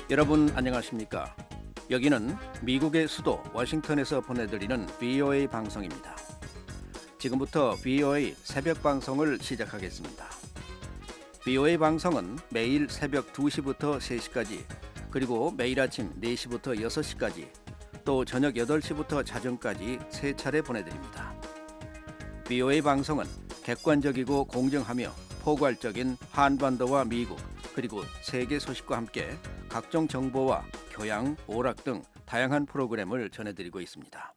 여러분 안녕하십니까? 여기는 미국의 수도 워싱턴에서 보내드리는 VOA 방송입니다. 지금부터 VOA 새벽 방송을 시작하겠습니다. VOA 방송은 매일 새벽 2시부터 3시까지, 그리고 매일 아침 4시부터 6시까지, 또 저녁 8시부터 자정까지 3차례 보내드립니다. VOA 방송은 객관적이고 공정하며 포괄적인 한반도와 미국, 그리고 세계 소식과 함께 각종 정보와 교양, 오락 등 다양한 프로그램을 전해드리고 있습니다.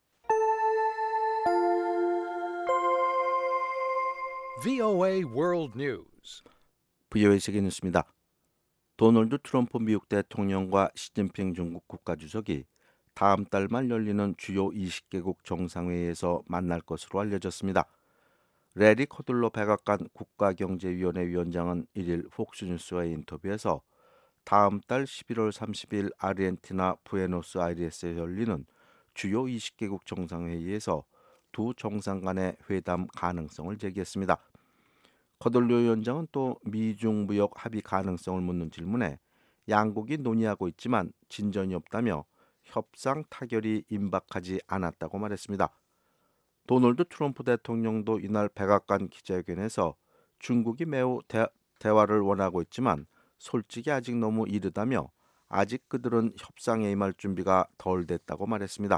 VOA World News. VOA 세계 뉴스입니다. 도널드 트럼프 미국 대통령과 시진핑 중국 국가주석이 다음 달 말 열리는 주요 20개국 정상회의에서 만날 것으로 알려졌습니다. 레리 코들로 백악관 국가경제위원회 위원장은 1일 폭스뉴스와의 인터뷰에서 다음 달 11월 30일 아르헨티나 부에노스아이레스에 열리는 주요 20개국 정상회의에서 두 정상 간의 회담 가능성을 제기했습니다. 코들로 위원장은 또 미중 무역 합의 가능성을 묻는 질문에 양국이 논의하고 있지만 진전이 없다며 협상 타결이 임박하지 않았다고 말했습니다. 도널드 트럼프 대통령도 이날 백악관 기자회견에서 중국이 매우 대화를 원하고 있지만 솔직히 아직 너무 이르다며 아직 그들은 협상에 임할 준비가 덜 됐다고 말했습니다.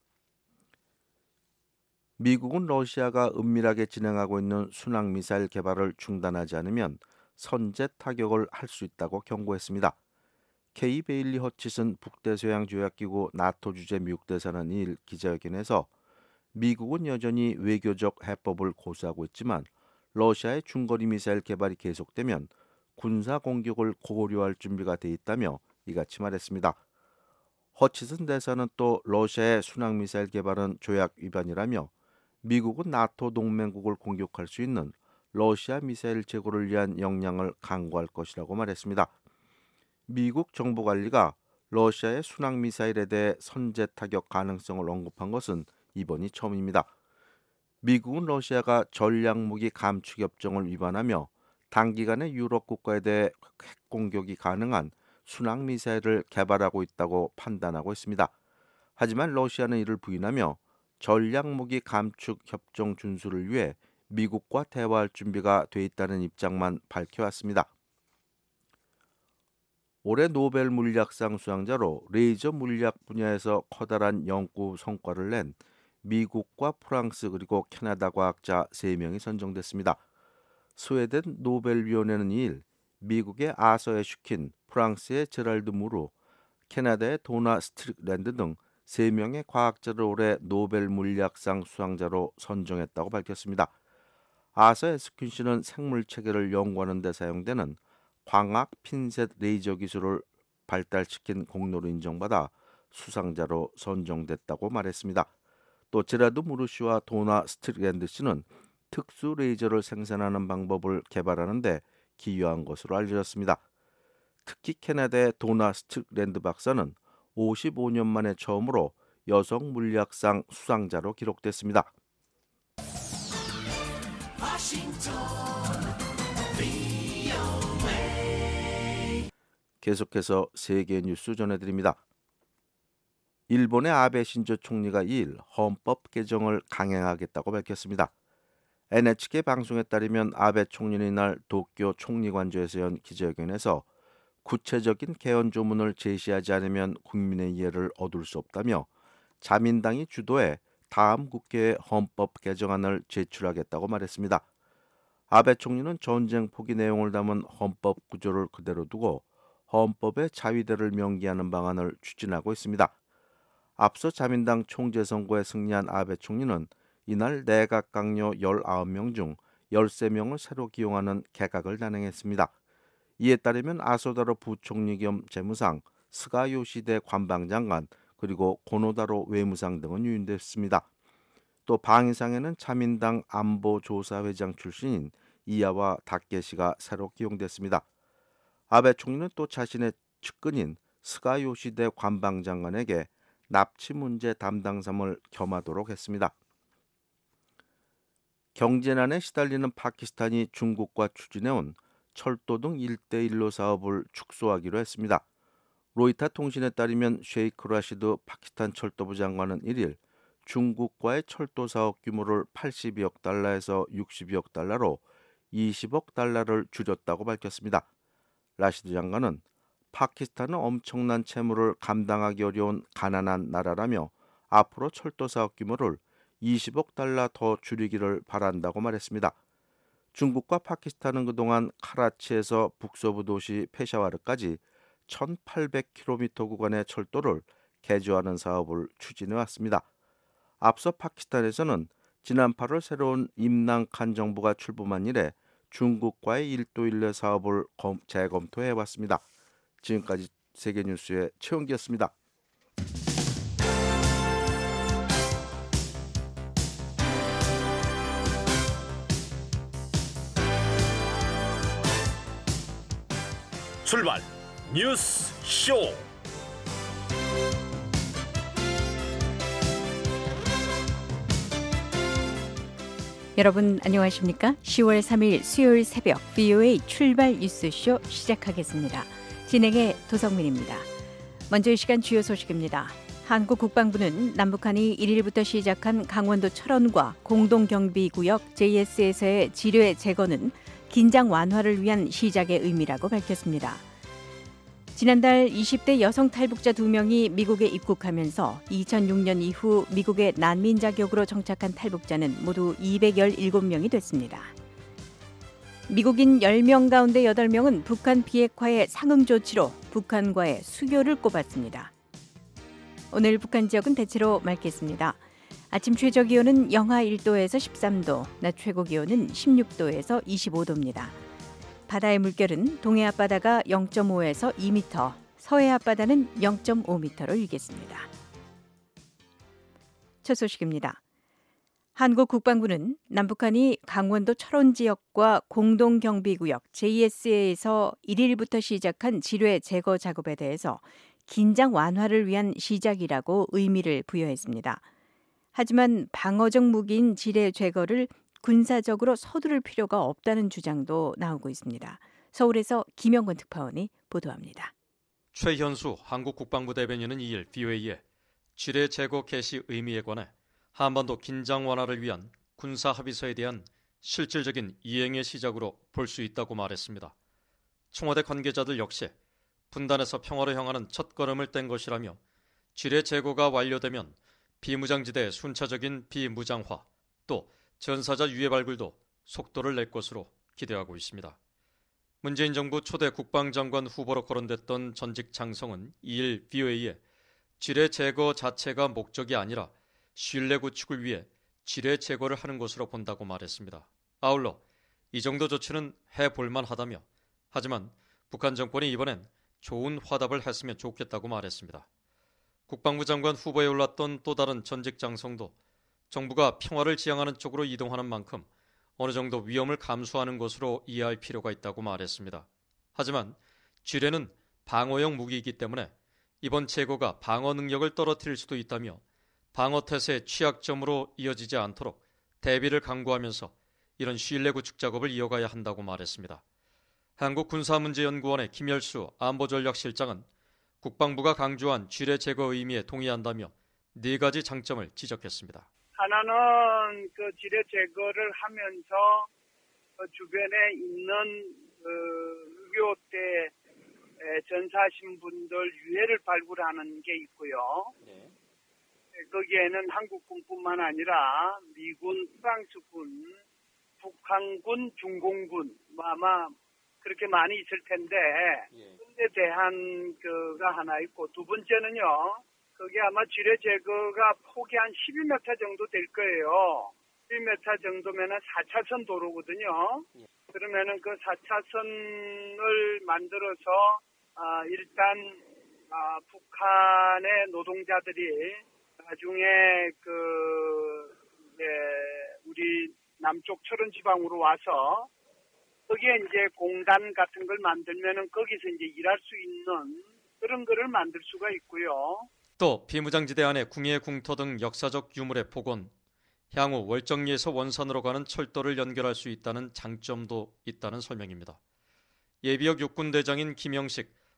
미국은 러시아가 은밀하게 진행하고 있는 순항미사일 개발을 중단하지 않으면 선제 타격을 할 수 있다고 경고했습니다. 케이 베일리 허치슨 북대서양조약기구 나토 주재 미국 대사는 2일 기자회견에서 미국은 여전히 외교적 해법을 고수하고 있지만 러시아의 중거리 미사일 개발이 계속되면 군사 공격을 고려할 준비가 돼 있다며 이같이 말했습니다. 허치슨 대사는 또 러시아의 순항미사일 개발은 조약 위반이라며 미국은 나토 동맹국을 공격할 수 있는 러시아 미사일 제고를 위한 역량을 강구할 것이라고 말했습니다. 미국 정보관리가 러시아의 순항미사일에 대해 선제 타격 가능성을 언급한 것은 이번이 처음입니다. 미국은 러시아가 전략무기 감축협정을 위반하며 단기간에 유럽 국가에 대해 핵 공격이 가능한 순항미사일을 개발하고 있다고 판단하고 있습니다. 하지만 러시아는 이를 부인하며 전략무기 감축협정 준수를 위해 미국과 대화할 준비가 돼 있다는 입장만 밝혀왔습니다. 올해 노벨 물리학상 수상자로 레이저 물리학 분야에서 커다란 연구 성과를 낸 미국과 프랑스 그리고 캐나다 과학자 3명이 선정됐습니다. 스웨덴 노벨위원회는 2일 미국의 아서 애슈킨, 프랑스의 제랄드 무르, 캐나다의 도나 스트릭랜드 등 3명의 과학자를 올해 노벨 물리학상 수상자로 선정했다고 밝혔습니다. 아서 애슈킨 씨는 생물 체계를 연구하는 데 사용되는 광학 핀셋 레이저 기술을 발달시킨 공로로 인정받아 수상자로 선정됐다고 말했습니다. 또 제라드 무르 씨와 도나 스트릭랜드 씨는 특수 레이저를 생산하는 방법을 개발하는 데 기여한 것으로 알려졌습니다. 특히 캐나다의 도나 스트릭랜드 박사는 55년 만에 처음으로 여성 물리학상 수상자로 기록됐습니다. 계속해서 세계 뉴스 전해드립니다. 일본의 아베 신조 총리가 2일 헌법 개정을 강행하겠다고 밝혔습니다. NHK 방송에 따르면 아베 총리는 이날 도쿄 총리관저에서 연 기자회견에서 구체적인 개헌 조문을 제시하지 않으면 국민의 이해를 얻을 수 없다며 자민당이 주도해 다음 국회에 헌법 개정안을 제출하겠다고 말했습니다. 아베 총리는 전쟁 포기 내용을 담은 헌법 구조를 그대로 두고 헌법의 자위대를 명기하는 방안을 추진하고 있습니다. 앞서 자민당 총재 선거에 승리한 아베 총리는 이날 내각 강요 19명 중 13명을 새로 기용하는 개각을 단행했습니다. 이에 따르면 아소다로 부총리 겸 재무상, 스가 요시대 관방장관, 그리고 고노다로 외무상 등은 유임됐습니다. 또 방위상에는 자민당 안보조사회장 출신인 이야와 다케시가 새로 기용됐습니다. 아베 총리는 또 자신의 측근인 스가 요시대 관방장관에게 납치 문제 담당삼을 겸하도록 했습니다. 경제난에 시달리는 파키스탄이 중국과 추진해온 철도 등 1대1로 사업을 축소하기로 했습니다. 로이터 통신에 따르면 셰이크 라시드 파키스탄 철도부 장관은 1일 중국과의 철도 사업 규모를 82억 달러에서 62억 달러로 20억 달러를 줄였다고 밝혔습니다. 라시드 장관은 파키스탄은 엄청난 채무를 감당하기 어려운 가난한 나라라며 앞으로 철도 사업 규모를 20억 달러 더 줄이기를 바란다고 말했습니다. 중국과 파키스탄은 그동안 카라치에서 북서부 도시 페샤와르까지 1800km 구간의 철도를 개조하는 사업을 추진해 왔습니다. 앞서 파키스탄에서는 지난 8월 새로운 임란 칸 정부가 출범한 이래 중국과의 일도일례 사업을 재검토해 왔습니다. 지금까지 세계뉴스의 최원기였습니다. 출발 뉴스 쇼. 여러분 안녕하십니까? 10월 3일 수요일 새벽 VOA 출발 뉴스쇼 시작하겠습니다. 진행의 도성민입니다. 먼저 이 시간 주요 소식입니다. 한국 국방부는 남북한이 1일부터 시작한 강원도 철원과 공동경비구역 JS에서의 지뢰 제거는 긴장 완화를 위한 시작의 의미라고 밝혔습니다. 지난달 20대 여성 탈북자 2명이 미국에 입국하면서 2006년 이후 미국의 난민 자격으로 정착한 탈북자는 모두 217명이 됐습니다. 미국인 10명 가운데 8명은 북한 비핵화의 상응 조치로 북한과의 수교를 꼽았습니다. 오늘 북한 지역은 대체로 맑겠습니다. 아침 최저 기온은 영하 1도에서 13도, 낮 최고 기온은 16도에서 25도입니다. 바다의 물결은 동해 앞바다가 0.5에서 2m, 서해 앞바다는 0.5m로 일겠습니다. 첫 소식입니다. 한국 국방부는 남북한이 강원도 철원 지역과 공동경비구역 JSA에서 1일부터 시작한 지뢰 제거 작업에 대해서 긴장 완화를 위한 시작이라고 의미를 부여했습니다. 하지만 방어적 무기인 지뢰 제거를 군사적으로 서두를 필요가 없다는 주장도 나오고 있습니다. 서울에서 김영건 특파원이 보도합니다. 최현수 한국 국방부 대변인은 2일 VOA에 지뢰 제거 개시 의미에 관해 한반도 긴장 완화를 위한 군사 합의서에 대한 실질적인 이행의 시작으로 볼 수 있다고 말했습니다. 청와대 관계자들 역시 분단에서 평화로 향하는 첫걸음을 뗀 것이라며 지뢰 제거가 완료되면 비무장지대의 순차적인 비무장화 또 전사자 유해 발굴도 속도를 낼 것으로 기대하고 있습니다. 문재인 정부 초대 국방장관 후보로 거론됐던 전직 장성은 2일 VOA에 지뢰 제거 자체가 목적이 아니라 신뢰 구축을 위해 지뢰 제거를 하는 것으로 본다고 말했습니다. 아울러 이 정도 조치는 해볼만 하다며 하지만 북한 정권이 이번엔 좋은 화답을 했으면 좋겠다고 말했습니다. 국방부 장관 후보에 올랐던 또 다른 전직 장성도 정부가 평화를 지향하는 쪽으로 이동하는 만큼 어느 정도 위험을 감수하는 것으로 이해할 필요가 있다고 말했습니다. 하지만 지뢰는 방어용 무기이기 때문에 이번 제거가 방어 능력을 떨어뜨릴 수도 있다며 방어태세의 취약점으로 이어지지 않도록 대비를 강구하면서 이런 신뢰 구축 작업을 이어가야 한다고 말했습니다. 한국군사문제연구원의 김열수 안보전략실장은 국방부가 강조한 지뢰 제거 의미에 동의한다며 4가지 장점을 지적했습니다. 하나는 그 지뢰 제거를 하면서 주변에 있는 6.25 때 전사하신 분들 유해를 발굴하는 게 있고요. 네. 거기에는 한국군뿐만 아니라 미군, 프랑스군, 북한군, 중공군 아마 그렇게 많이 있을 텐데 그에 대한 그가 하나 있고 두 번째는요. 그게 아마 지뢰 제거가 폭이 한 12m 정도 될 거예요. 12m 정도면은 4차선 도로거든요. 그러면은 그 4차선을 만들어서 일단 북한의 노동자들이 나중에 우리 남쪽 철원 지방으로 와서 거기에 이제 공단 같은 걸 만들면은 거기서 이제 일할 수 있는 그런 거를 만들 수가 있고요. 또 비무장지대 안에 궁예, 궁터 등 역사적 유물의 복원, 향후 월정리에서 원산으로 가는 철도를 연결할 수 있다는 장점도 있다는 설명입니다. 예비역 육군대장인 김영식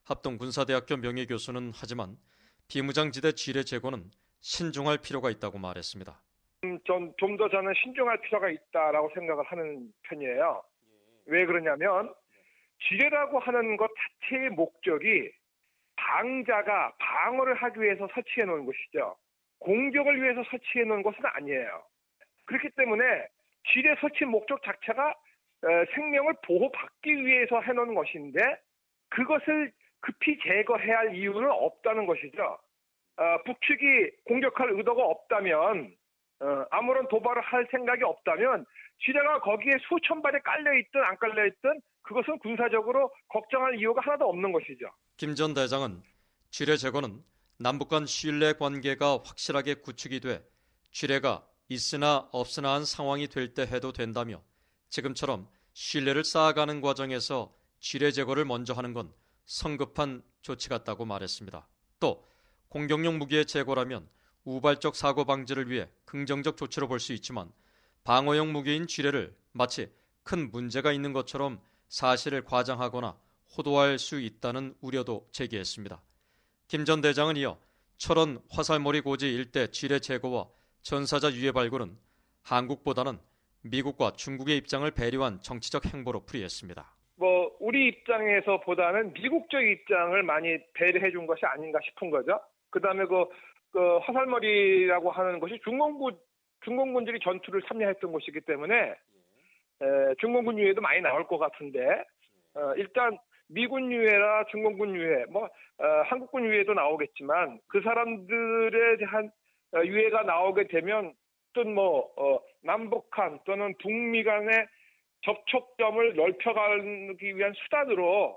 합동군사대학교 명예교수는 하지만 비무장지대 지뢰 제거는 신중할 필요가 있다고 말했습니다. 좀 더 저는 신중할 필요가 있다라고 생각을 하는 편이에요. 왜 그러냐면 지뢰라고 하는 것 자체의 목적이 방자가 방어를 하기 위해서 설치해 놓은 것이죠. 공격을 위해서 설치해 놓은 것은 아니에요. 그렇기 때문에 지뢰 설치 목적 자체가 생명을 보호받기 위해서 해놓은 것인데 그것을 급히 제거해야 할 이유는 없다는 것이죠. 북측이 공격할 의도가 없다면 아무런 도발을 할 생각이 없다면 지뢰가 거기에 수천 발에 깔려있든 안 깔려있든 그것은 군사적으로 걱정할 이유가 하나도 없는 것이죠. 김 전 대장은 지뢰 제거는 남북 간 신뢰 관계가 확실하게 구축이 돼 지뢰가 있으나 없으나 한 상황이 될 때 해도 된다며 지금처럼 신뢰를 쌓아가는 과정에서 지뢰 제거를 먼저 하는 건 성급한 조치 같다고 말했습니다. 또 공격용 무기의 제거라면 우발적 사고 방지를 위해 긍정적 조치로 볼 수 있지만 방어용 무기인 지뢰를 마치 큰 문제가 있는 것처럼 사실을 과장하거나 호도할 수 있다는 우려도 제기했습니다. 김 전 대장은 이어 철원 화살머리 고지 일대 지뢰 제거와 전사자 유해 발굴은 한국보다는 미국과 중국의 입장을 배려한 정치적 행보로 풀이했습니다. 우리 입장에서 보다는 미국적 입장을 많이 배려해 준 것이 아닌가 싶은 거죠. 그다음에 그 화살머리라고 하는 것이 중공군들이 전투를 참여했던 곳이기 때문에 중공군 유해도 많이 나올 것 같은데 일단 미군 유해나 중공군 유해, 한국군 유해도 나오겠지만 그 사람들에 대한 유해가 나오게 되면 어떤 남북한 또는 북미 간의 접촉점을 넓혀가기 위한 수단으로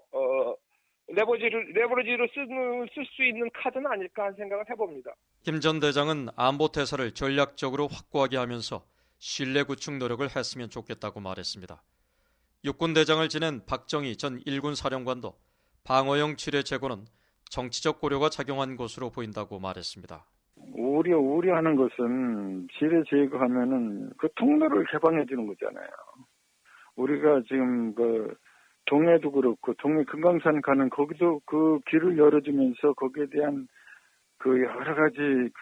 레버리지로 쓸 수 있는 카드는 아닐까 하는 생각을 해봅니다. 김 전 대장은 안보 태세를 전략적으로 확고하게 하면서 신뢰 구축 노력을 했으면 좋겠다고 말했습니다. 육군 대장을 지낸 박정희 전 일군 사령관도 방어용 지뢰 제거는 정치적 고려가 작용한 것으로 보인다고 말했습니다. 우려하는 것은 지뢰 제거하면은 그 통로를 개방해 주는 거잖아요. 우리가 지금 동해도 그렇고 동해 금강산 가는 거기도 그 길을 열어주면서 거기에 대한 그 여러 가지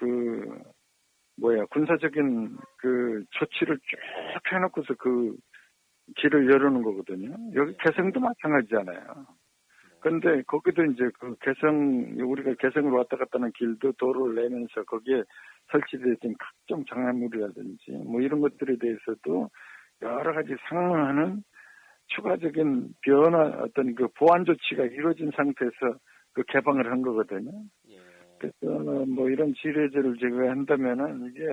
군사적인 그 조치를 쭉 해놓고서 그 길을 열어놓은 거거든요. 여기 개성도 마찬가지잖아요. 그런데 거기도 이제 우리가 개성으로 왔다 갔다 하는 길도 도로를 내면서 거기에 설치되어진 각종 장애물이라든지 이런 것들에 대해서도 여러 가지 상응하는 추가적인 어떤 그 보완 조치가 이루어진 상태에서 그 개방을 한 거거든요. 그래서 이런 지뢰제를 제거한다면은 이게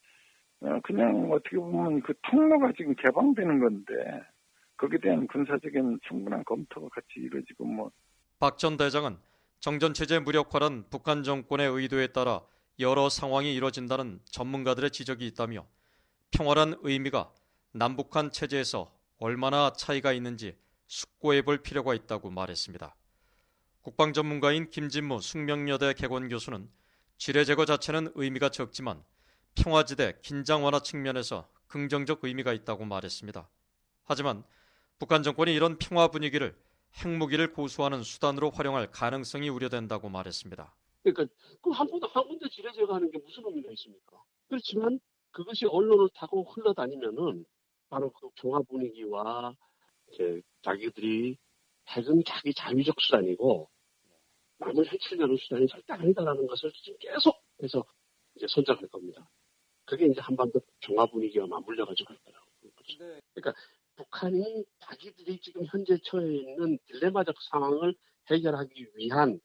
그냥 어떻게 보면 그 통로가 지금 개방되는 건데 거기에 대한 군사적인 충분한 검토가 같이 이루어지고 박 전 대장은 정전체제 무력화란 북한 정권의 의도에 따라 여러 상황이 이뤄진다는 전문가들의 지적이 있다며 평화란 의미가 남북한 체제에서 얼마나 차이가 있는지 숙고해 볼 필요가 있다고 말했습니다. 국방 전문가인 김진무 숙명여대 개건 교수는 지뢰 제거 자체는 의미가 적지만 평화지대 긴장 완화 측면에서 긍정적 의미가 있다고 말했습니다. 하지만 북한 정권이 이런 평화 분위기를 핵무기를 고수하는 수단으로 활용할 가능성이 우려된다고 말했습니다. 그러니까 한 군데 지뢰 제거하는 게 무슨 의미가 있습니까? 그렇지만 그것이 언론을 타고 흘러다니면은 바로 그 평화 분위기와 이제 자기들이 핵은 자기 자위적 수단이고 남을 해치려는 수단이 절대 아니다라는 것을 지금 계속해서 이제 선전할 겁니다. 그게 이제 한반도 평화 분위기와 맞물려가지고 할 거라고. 그러니까 북한이 자기들이 지금 현재 처해 있는 딜레마적 상황을 해결하기 위한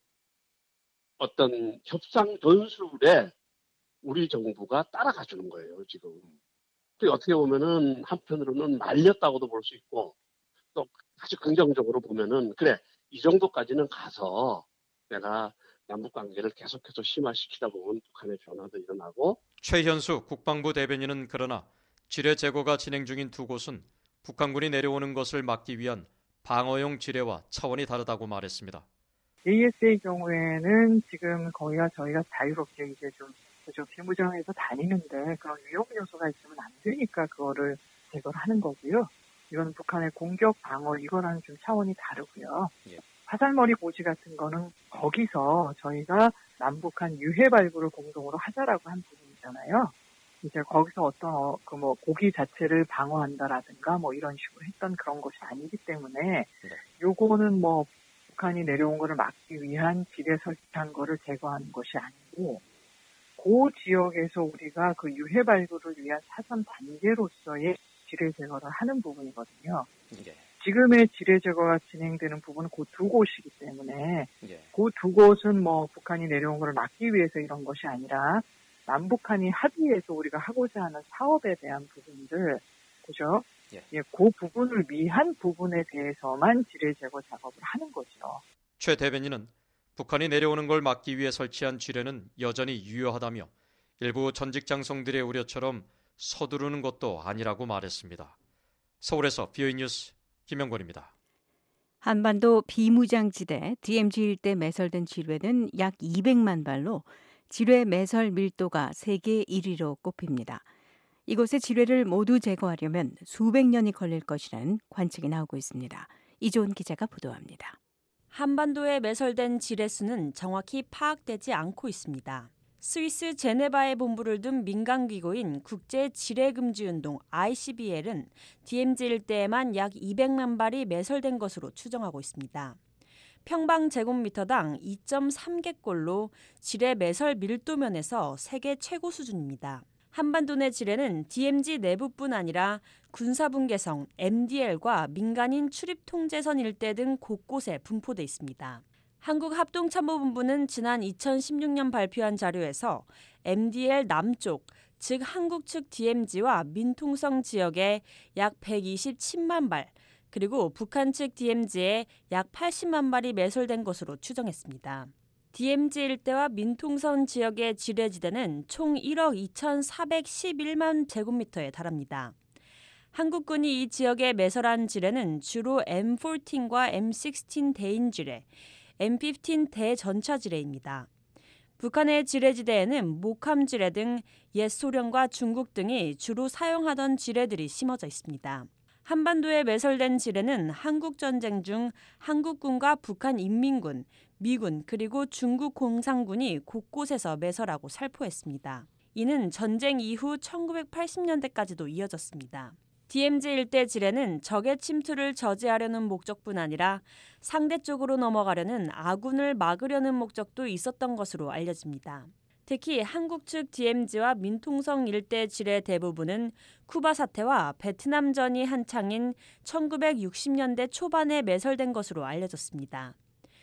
어떤 협상 전술에 우리 정부가 따라가 주는 거예요, 지금. 어떻게 보면은 한편으로는 말렸다고도 볼 수 있고 또 아주 긍정적으로 보면은 그래 이 정도까지는 가서 내가 남북 관계를 계속해서 심화시키다 보면 북한의 변화도 일어나고. 최현수 국방부 대변인은 그러나 지뢰 제거가 진행 중인 두 곳은 북한군이 내려오는 것을 막기 위한 방어용 지뢰와 차원이 다르다고 말했습니다. JS의 경우에는 지금 거기가 저희가 자유롭게 이제 좀 비무장에서 다니는데 그런 위험 요소가 있으면 안 되니까 그거를 제거를 하는 거고요. 이거는 북한의 공격 방어 이거랑은 좀 차원이 다르고요. 화살머리 고지 같은 거는 거기서 저희가 남북한 유해 발굴을 공동으로 하자라고 한 부분이잖아요. 이제 거기서 어떤 고기 자체를 방어한다라든가 이런 식으로 했던 그런 것이 아니기 때문에 요거는 북한이 내려온 거를 막기 위한 지뢰 설치한 거를 제거하는 것이 아니고 그 지역에서 우리가 그 유해 발굴을 위한 사전 단계로서의 지뢰 제거를 하는 부분이거든요. 지금의 지뢰 제거가 진행되는 부분은 그 두 곳이기 때문에 그 두 곳은 북한이 내려온 거를 막기 위해서 이런 것이 아니라 남북한이 합의해서 우리가 하고자 하는 사업에 대한 부분들, 그죠? 그 부분을 위한 부분에 대해서만 지뢰 제거 작업을 하는 거죠. 최 대변인은 북한이 내려오는 걸 막기 위해 설치한 지뢰는 여전히 유효하다며 일부 전직 장성들의 우려처럼 서두르는 것도 아니라고 말했습니다. 서울에서 VOA 뉴스 김영권입니다. 한반도 비무장지대 DMZ 일대 매설된 지뢰는 약 200만 발로 지뢰 매설 밀도가 세계 1위로 꼽힙니다. 이곳의 지뢰를 모두 제거하려면 수백 년이 걸릴 것이라는 관측이 나오고 있습니다. 이조은 기자가 보도합니다. 한반도에 매설된 지뢰 수는 정확히 파악되지 않고 있습니다. 스위스 제네바에 본부를 둔 민간기구인 국제지뢰금지운동 ICBL은 DMZ 일대에만 약 200만 발이 매설된 것으로 추정하고 있습니다. 평방 제곱미터당 2.3개꼴로 지뢰 매설 밀도면에서 세계 최고 수준입니다. 한반도 내 지뢰는 DMZ 내부뿐 아니라 군사분계성, MDL과 민간인 출입통제선 일대 등 곳곳에 분포돼 있습니다. 한국합동참모본부는 지난 2016년 발표한 자료에서 MDL 남쪽, 즉 한국 측 DMZ와 민통성 지역에 약 127만 발, 그리고 북한 측 DMZ에 약 80만 발이 매설된 것으로 추정했습니다. DMZ 일대와 민통선 지역의 지뢰지대는 총 1억 2,411만 제곱미터에 달합니다. 한국군이 이 지역에 매설한 지뢰는 주로 M14과 M16 대인 지뢰, M15 대전차 지뢰입니다. 북한의 지뢰지대에는 목함 지뢰 등 옛 소련과 중국 등이 주로 사용하던 지뢰들이 심어져 있습니다. 한반도에 매설된 지뢰는 한국전쟁 중 한국군과 북한 인민군, 미군 그리고 중국 공산군이 곳곳에서 매설하고 살포했습니다. 이는 전쟁 이후 1980년대까지도 이어졌습니다. DMZ 일대 지뢰는 적의 침투를 저지하려는 목적뿐 아니라 상대 쪽으로 넘어가려는 아군을 막으려는 목적도 있었던 것으로 알려집니다. 특히 한국 측 DMZ와 민통성 일대 지뢰 대부분은 쿠바 사태와 베트남전이 한창인 1960년대 초반에 매설된 것으로 알려졌습니다.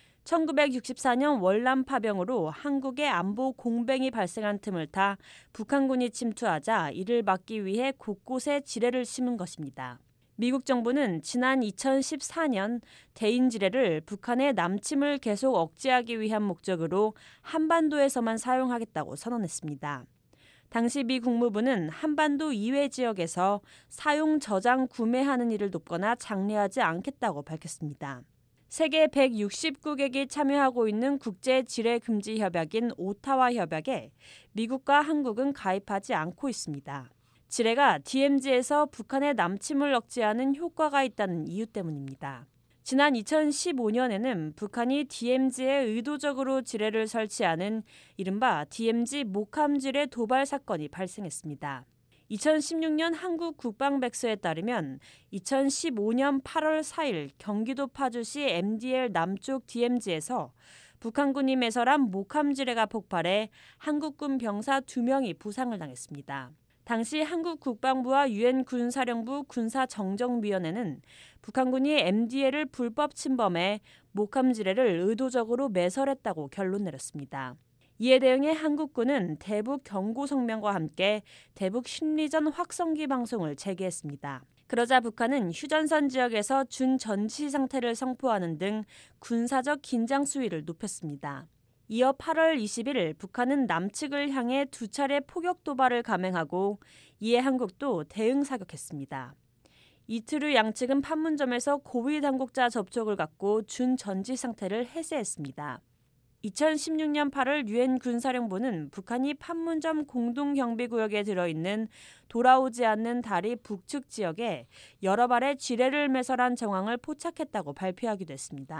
1964년 월남 파병으로 한국의 안보 공백이 발생한 틈을 타 북한군이 침투하자 이를 막기 위해 곳곳에 지뢰를 심은 것입니다. 미국 정부는 지난 2014년 대인 지뢰를 북한의 남침을 계속 억제하기 위한 목적으로 한반도에서만 사용하겠다고 선언했습니다. 당시 미 국무부는 한반도 이외 지역에서 사용 저장 구매하는 일을 돕거나 장려하지 않겠다고 밝혔습니다. 세계 169개국이 참여하고 있는 국제지뢰금지협약인 오타와 협약에 미국과 한국은 가입하지 않고 있습니다. 지뢰가 DMZ에서 북한의 남침을 억제하는 효과가 있다는 이유 때문입니다. 지난 2015년에는 북한이 DMZ에 의도적으로 지뢰를 설치하는 이른바 DMZ 목함 지뢰 도발 사건이 발생했습니다. 2016년 한국 국방백서에 따르면 2015년 8월 4일 경기도 파주시 MDL 남쪽 DMZ에서 북한군이 매설한 목함 지뢰가 폭발해 한국군 병사 2명이 부상을 당했습니다. 당시 한국 국방부와 유엔 군사령부 군사정정위원회는 북한군이 MDL을 불법 침범해 목함 지뢰를 의도적으로 매설했다고 결론 내렸습니다. 이에 대응해 한국군은 대북 경고 성명과 함께 대북 심리전 확성기 방송을 재개했습니다. 그러자 북한은 휴전선 지역에서 준전시 상태를 선포하는 등 군사적 긴장 수위를 높였습니다. 이어 8월 20일 북한은 남측을 향해 2차례 포격 도발을 감행하고 이에 한국도 대응 사격했습니다. 이틀 후 양측은 판문점에서 고위 당국자 접촉을 갖고 준전지 상태를 해제했습니다. 2016년 8월 유엔 군사령부는 북한이 판문점 공동경비구역에 들어있는 돌아오지 않는 다리 북측 지역에 여러 발의 지뢰를 매설한 정황을 포착했다고 발표하기도 했습니다.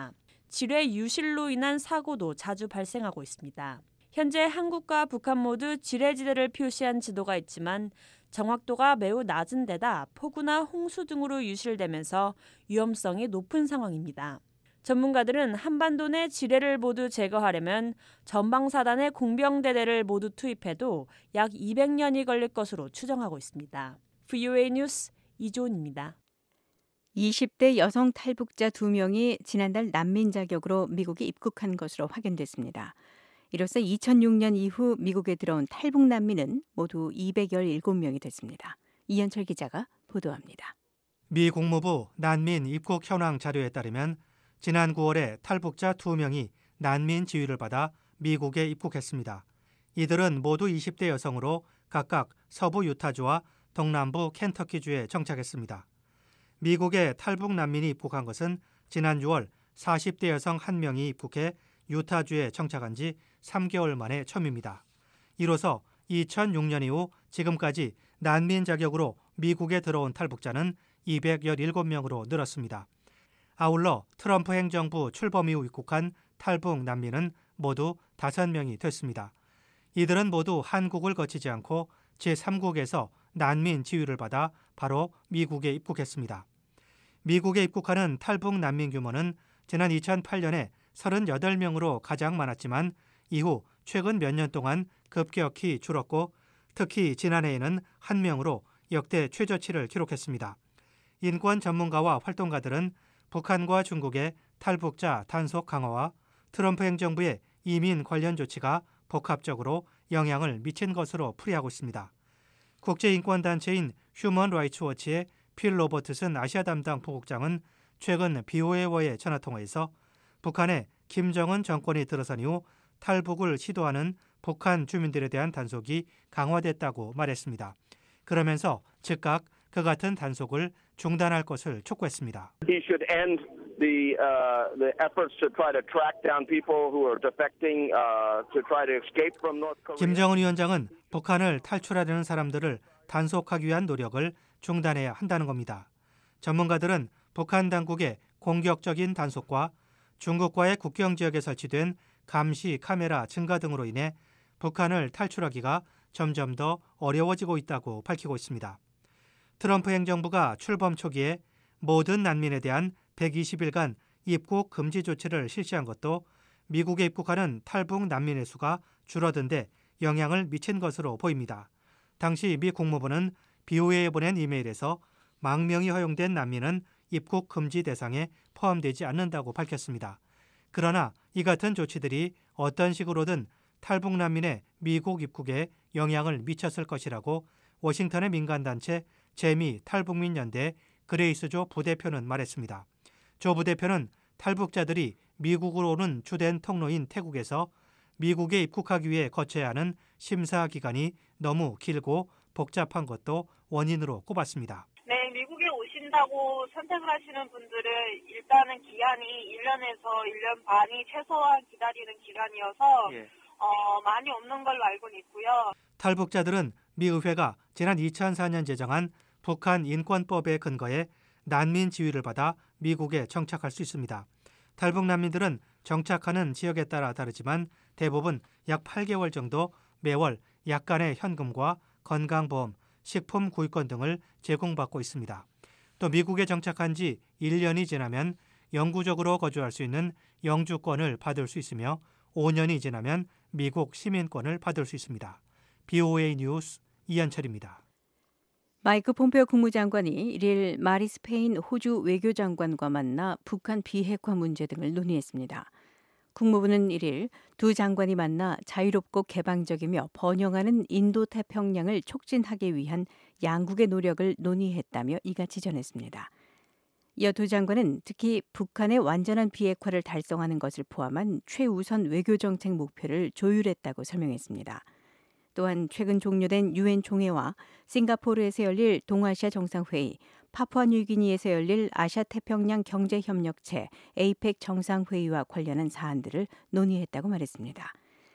지뢰 유실로 인한 사고도 자주 발생하고 있습니다. 현재 한국과 북한 모두 지뢰지대를 표시한 지도가 있지만 정확도가 매우 낮은 데다 폭우나 홍수 등으로 유실되면서 위험성이 높은 상황입니다. 전문가들은 한반도 내 지뢰를 모두 제거하려면 전방사단의 공병대대를 모두 투입해도 약 200년이 걸릴 것으로 추정하고 있습니다. VOA 뉴스 이조은입니다. 20대 여성 탈북자 2명이 지난달 난민 자격으로 미국에 입국한 것으로 확인됐습니다. 이로써 2006년 이후 미국에 들어온 탈북 난민은 모두 217명이 됐습니다. 이현철 기자가 보도합니다. 미 국무부 난민 입국 현황 자료에 따르면 지난 9월에 탈북자 2명이 난민 지위를 받아 미국에 입국했습니다. 이들은 모두 20대 여성으로 각각 서부 유타주와 동남부 켄터키주에 정착했습니다. 미국에 탈북 난민이 입국한 것은 지난 6월 40대 여성 1명이 입국해 유타주에 정착한 지 3개월 만에 처음입니다. 이로써 2006년 이후 지금까지 난민 자격으로 미국에 들어온 탈북자는 217명으로 늘었습니다. 아울러 트럼프 행정부 출범 이후 입국한 탈북 난민은 모두 5명이 됐습니다. 이들은 모두 한국을 거치지 않고 제3국에서 난민 지위를 받아 바로 미국에 입국했습니다. 미국에 입국하는 탈북 난민 규모는 지난 2008년에 38명으로 가장 많았지만 이후 최근 몇 년 동안 급격히 줄었고 특히 지난해에는 1명으로 역대 최저치를 기록했습니다. 인권 전문가와 활동가들은 북한과 중국의 탈북자 단속 강화와 트럼프 행정부의 이민 관련 조치가 복합적으로 영향을 미친 것으로 풀이하고 있습니다. 국제인권단체인 휴먼 라이츠 워치의 필 로버트슨 아시아 담당 부국장은 최근 BOA와의 전화통화에서 북한의 김정은 정권이 들어선 이후 탈북을 시도하는 북한 주민들에 대한 단속이 강화됐다고 말했습니다. 그러면서 즉각 그 같은 단속을 중단할 것을 촉구했습니다. He should end the efforts to try to track down people who are defecting to try to escape from North Korea. 김정은 위원장은 북한을 탈출하려는 사람들을 단속하기 위한 노력을 중단해야 한다는 겁니다. 전문가들은 북한 당국의 공격적인 단속과 중국과의 국경 지역에 설치된 감시 카메라 증가 등으로 인해 북한을 탈출하기가 점점 더 어려워지고 있다고 밝히고 있습니다. 트럼프 행정부가 출범 초기에 모든 난민에 대한 120일간 입국 금지 조치를 실시한 것도 미국에 입국하는 탈북 난민의 수가 줄어든 데 영향을 미친 것으로 보입니다. 당시 미 국무부는 BOA에 보낸 이메일에서 망명이 허용된 난민은 입국 금지 대상에 포함되지 않는다고 밝혔습니다. 그러나 이 같은 조치들이 어떤 식으로든 탈북 난민의 미국 입국에 영향을 미쳤을 것이라고 워싱턴의 민간단체 재미 탈북민 연대 그레이스조 부대표는 말했습니다. 조 부대표는 탈북자들이 미국으로 오는 주된 통로인 태국에서 미국에 입국하기 위해 거쳐야 하는 심사 기간이 너무 길고 복잡한 것도 원인으로 꼽았습니다. 네, 미국에 오신다고 선택을 하시는 분들은 일단은 기한이 1년에서 1년 반이 최소한 기다리는 기간이어서 많이 없는 걸로 알고 있고요. 탈북자들은 미 의회가 지난 2004년 제정한 북한 인권법에 근거해 난민 지위를 받아 미국에 정착할 수 있습니다. 탈북 난민들은 정착하는 지역에 따라 다르지만 대부분 약 8개월 정도 매월 약간의 현금과 건강보험, 식품 구입권 등을 제공받고 있습니다. 또 미국에 정착한 지 1년이 지나면 영구적으로 거주할 수 있는 영주권을 받을 수 있으며 5년이 지나면 미국 시민권을 받을 수 있습니다. BOA 뉴스 이현철입니다. 마이크 폼페오 국무장관이 1일 마리스 페인 호주 외교장관과 만나 북한 비핵화 문제 등을 논의했습니다. 국무부는 1일 두 장관이 만나 자유롭고 개방적이며 번영하는 인도태평양을 촉진하기 위한 양국의 노력을 논의했다며 이같이 전했습니다. 이어 두 장관은 특히 북한의 완전한 비핵화를 달성하는 것을 포함한 최우선 외교정책 목표를 조율했다고 설명했습니다. 또한 최근 종료된 유엔 총회와 싱가포르에서 열릴 동아시아 정상회의, 파푸아뉴기니에서 열릴 아시아태평양 경제협력체 APEC 정상회의와 관련한 사안들을 논의했다고 말했습니다.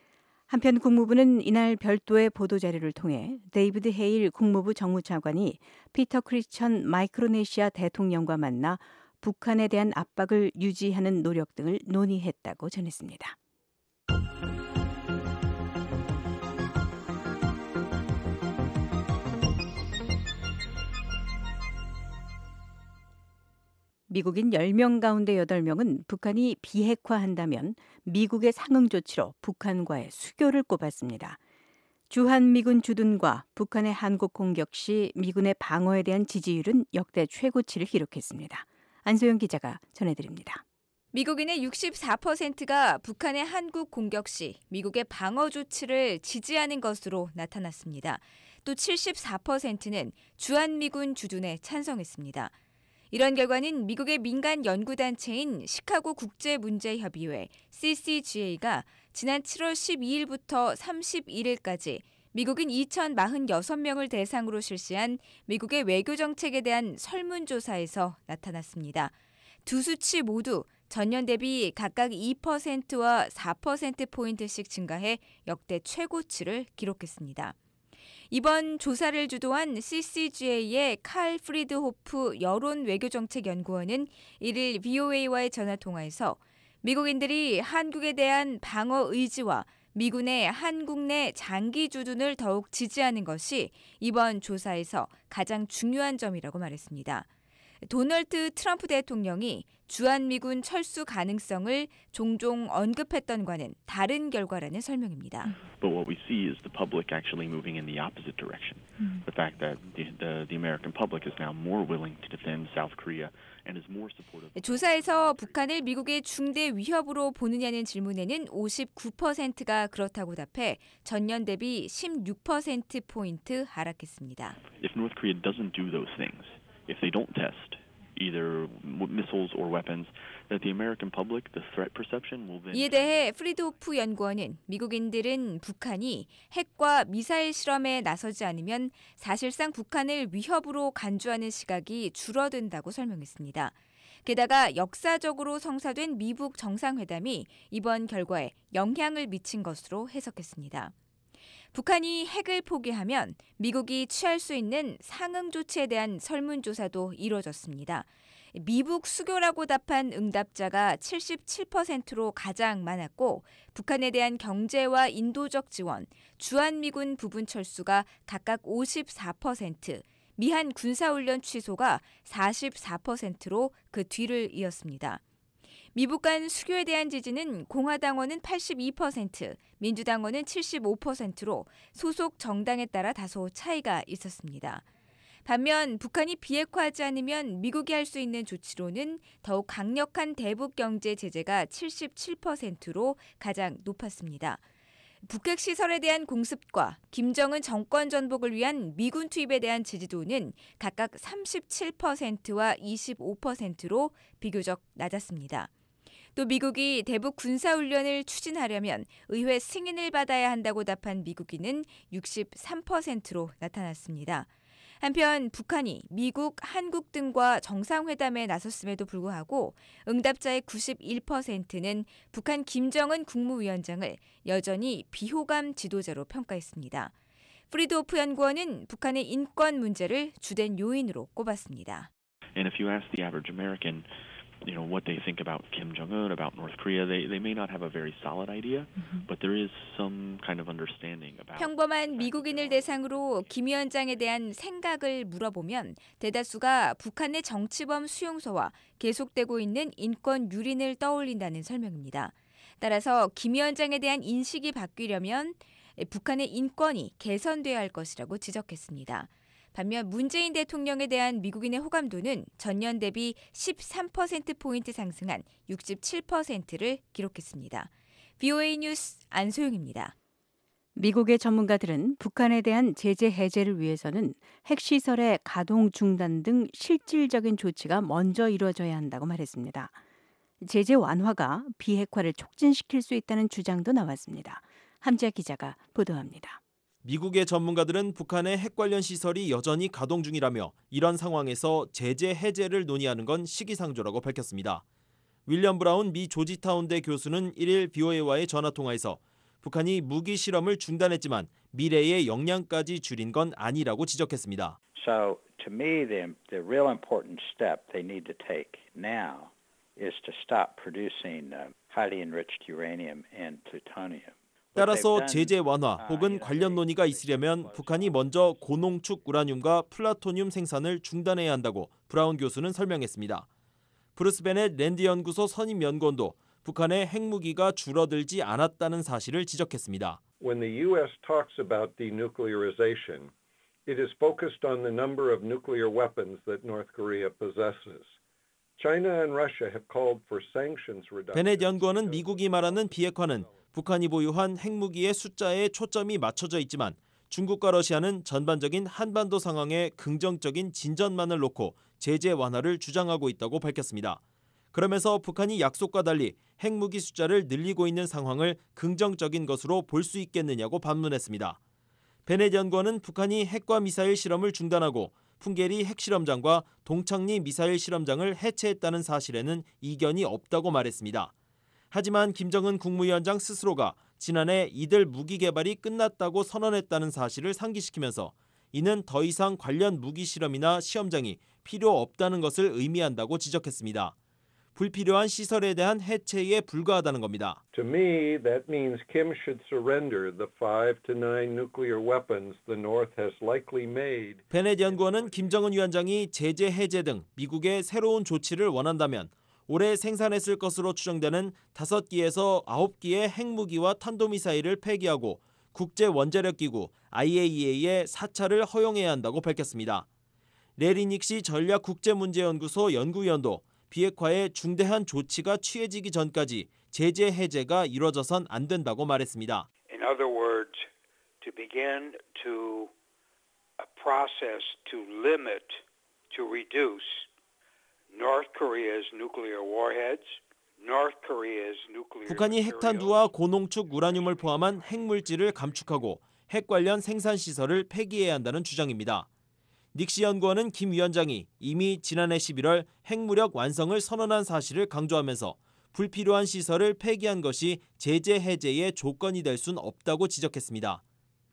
한편 국무부는 이날 별도의 보도자료를 통해 데이비드 헤일 국무부 정무차관이 피터 크리스천 마이크로네시아 대통령과 만나 북한에 대한 압박을 유지하는 노력 등을 논의했다고 전했습니다. 미국인 10명 가운데 8명은 북한이 비핵화한다면 미국의 상응 조치로 북한과의 수교를 꼽았습니다. 주한미군 주둔과 북한의 한국 공격 시 미군의 방어에 대한 지지율은 역대 최고치를 기록했습니다. 안소영 기자가 전해드립니다. 미국인의 64%가 북한의 한국 공격 시 미국의 방어 조치를 지지하는 것으로 나타났습니다. 또 74%는 주한미군 주둔에 찬성했습니다. 이런 결과는 미국의 민간 연구단체인 시카고 국제문제협의회 CCGA가 지난 7월 12일부터 31일까지 미국인 2,046명을 대상으로 실시한 미국의 외교정책에 대한 설문조사에서 나타났습니다. 두 수치 모두 전년 대비 각각 2%와 4%포인트씩 증가해 역대 최고치를 기록했습니다. 이번 조사를 주도한 CCGA의 칼 프리드호프 여론 외교정책 연구원은 1일 VOA와의 전화통화에서 미국인들이 한국에 대한 방어 의지와 미군의 한국 내 장기 주둔을 더욱 지지하는 것이 이번 조사에서 가장 중요한 점이라고 말했습니다. 도널드 트럼프 대통령이 주한미군 철수 가능성을 종종 언급했던과는 다른 결과라는 설명입니다. But what we see is the public actually moving in the opposite direction. The fact that the American public is now more willing to defend South Korea and is more supportive. 조사에서 북한을 미국의 중대 위협으로 보느냐는 질문에는 59%가 그렇다고 답해 전년 대비 16%포인트 하락했습니다. If North Korea doesn't do those things, if they don't test either missiles or weapons, that the American public, the threat perception will then. 이에 대해 프리드호프 연구원은 미국인들은 북한이 핵과 미사일 실험에 나서지 않으면 사실상 북한을 위협으로 간주하는 시각이 줄어든다고 설명했습니다. 게다가 역사적으로 성사된 미북 정상회담이 이번 결과에 영향을 미친 것으로 해석했습니다. 북한이 핵을 포기하면 미국이 취할 수 있는 상응 조치에 대한 설문조사도 이뤄졌습니다. 미북 수교라고 답한 응답자가 77%로 가장 많았고 북한에 대한 경제와 인도적 지원, 주한미군 부분 철수가 각각 54%, 미한 군사훈련 취소가 44%로 그 뒤를 이었습니다. 미북 간 수교에 대한 지지는 공화당원은 82%, 민주당원은 75%로 소속 정당에 따라 다소 차이가 있었습니다. 반면 북한이 비핵화하지 않으면 미국이 할 수 있는 조치로는 더욱 강력한 대북 경제 제재가 77%로 가장 높았습니다. 북핵 시설에 대한 공습과 김정은 정권 전복을 위한 미군 투입에 대한 지지도는 각각 37%와 25%로 비교적 낮았습니다. 또 미국이 대북 군사훈련을 추진하려면 의회 승인을 받아야 한다고 답한 미국인은 63%로 나타났습니다. 한편 북한이 미국, 한국 등과 정상회담에 나섰음에도 불구하고 응답자의 91%는 북한 김정은 국무위원장을 여전히 비호감 지도자로 평가했습니다. 프리드호프 연구원은 북한의 인권 문제를 주된 요인으로 꼽았습니다. And if you ask the average American, what they think about Kim Jong-un, about North Korea, they may not have a very solid idea, but there is some kind of understanding about. 평범한 미국인을 대상으로 김 위원장에 대한 생각을 물어보면 대다수가 북한의 정치범 수용소와 계속되고 있는 인권 유린을 떠올린다는 설명입니다. 따라서 김 위원장에 대한 인식이 바뀌려면 북한의 인권이 개선돼야 할 것이라고 지적했습니다. 반면 문재인 대통령에 대한 미국인의 호감도는 전년 대비 13%포인트 상승한 67%를 기록했습니다. VOA 뉴스 안소영입니다. 미국의 전문가들은 북한에 대한 제재 해제를 위해서는 핵시설의 가동 중단 등 실질적인 조치가 먼저 이루어져야 한다고 말했습니다. 제재 완화가 비핵화를 촉진시킬 수 있다는 주장도 나왔습니다. 함지아 기자가 보도합니다. 미국의 전문가들은 북한의 핵 관련 시설이 여전히 가동 중이라며 이런 상황에서 제재 해제를 논의하는 건 시기상조라고 밝혔습니다. 윌리엄 브라운 미 조지타운대 교수는 1일 VOA와의 전화통화에서 북한이 무기 실험을 중단했지만 미래의 역량까지 줄인 건 아니라고 지적했습니다. So to me, the real important step they need to take now is to stop producing highly enriched uranium and plutonium. 따라서 제재 완화 혹은 관련 논의가 있으려면 북한이 먼저 고농축 우라늄과 플라토늄 생산을 중단해야 한다고 브라운 교수는 설명했습니다. 브루스 베넷 랜드 연구소 선임 연구원도 북한의 핵무기가 줄어들지 않았다는 사실을 지적했습니다. When the U.S. talks about denuclearization, it is focused on the number of nuclear weapons that North Korea possesses. China and Russia have called for sanctions reduction. 베넷 연구원은 미국이 말하는 비핵화는 북한이 보유한 핵무기의 숫자에 초점이 맞춰져 있지만 중국과 러시아는 전반적인 한반도 상황에 긍정적인 진전만을 놓고 제재 완화를 주장하고 있다고 밝혔습니다. 그러면서 북한이 약속과 달리 핵무기 숫자를 늘리고 있는 상황을 긍정적인 것으로 볼 수 있겠느냐고 반문했습니다. 베넷 연구원은 북한이 핵과 미사일 실험을 중단하고 풍계리 핵실험장과 동창리 미사일 실험장을 해체했다는 사실에는 이견이 없다고 말했습니다. 하지만 김정은 국무위원장 스스로가 지난해 이들 무기 개발이 끝났다고 선언했다는 사실을 상기시키면서 이는 더 이상 관련 무기 실험이나 시험장이 필요 없다는 것을 의미한다고 지적했습니다. 불필요한 시설에 대한 해체에 불과하다는 겁니다. To me, that means Kim should surrender the 5 to 9 nuclear weapons the North has likely made. 베넷 연구원은 김정은 위원장이 제재 해제 등 미국의 새로운 조치를 원한다면 올해 생산했을 것으로 추정되는 5기에서 9기의 핵무기와 탄도미사일을 폐기하고 국제원자력기구 IAEA의 사찰을 허용해야 한다고 밝혔습니다. 레리 닉시 전략국제문제연구소 연구위원도 비핵화에 중대한 조치가 취해지기 전까지 제재 해제가 이뤄져선 안 된다고 말했습니다. In other words, to begin to a process to limit, to reduce North Korea's nuclear warheads, North Korea's nuclear 북한이 핵탄두와 고농축 우라늄을 포함한 핵물질을 감축하고 핵 관련 생산 시설을 폐기해야 한다는 주장입니다. 닉시 연구원은 김 위원장이 이미 지난해 11월 핵무력 완성을 선언한 사실을 강조하면서 불필요한 시설을 폐기한 것이 제재 해제의 조건이 될 순 없다고 지적했습니다.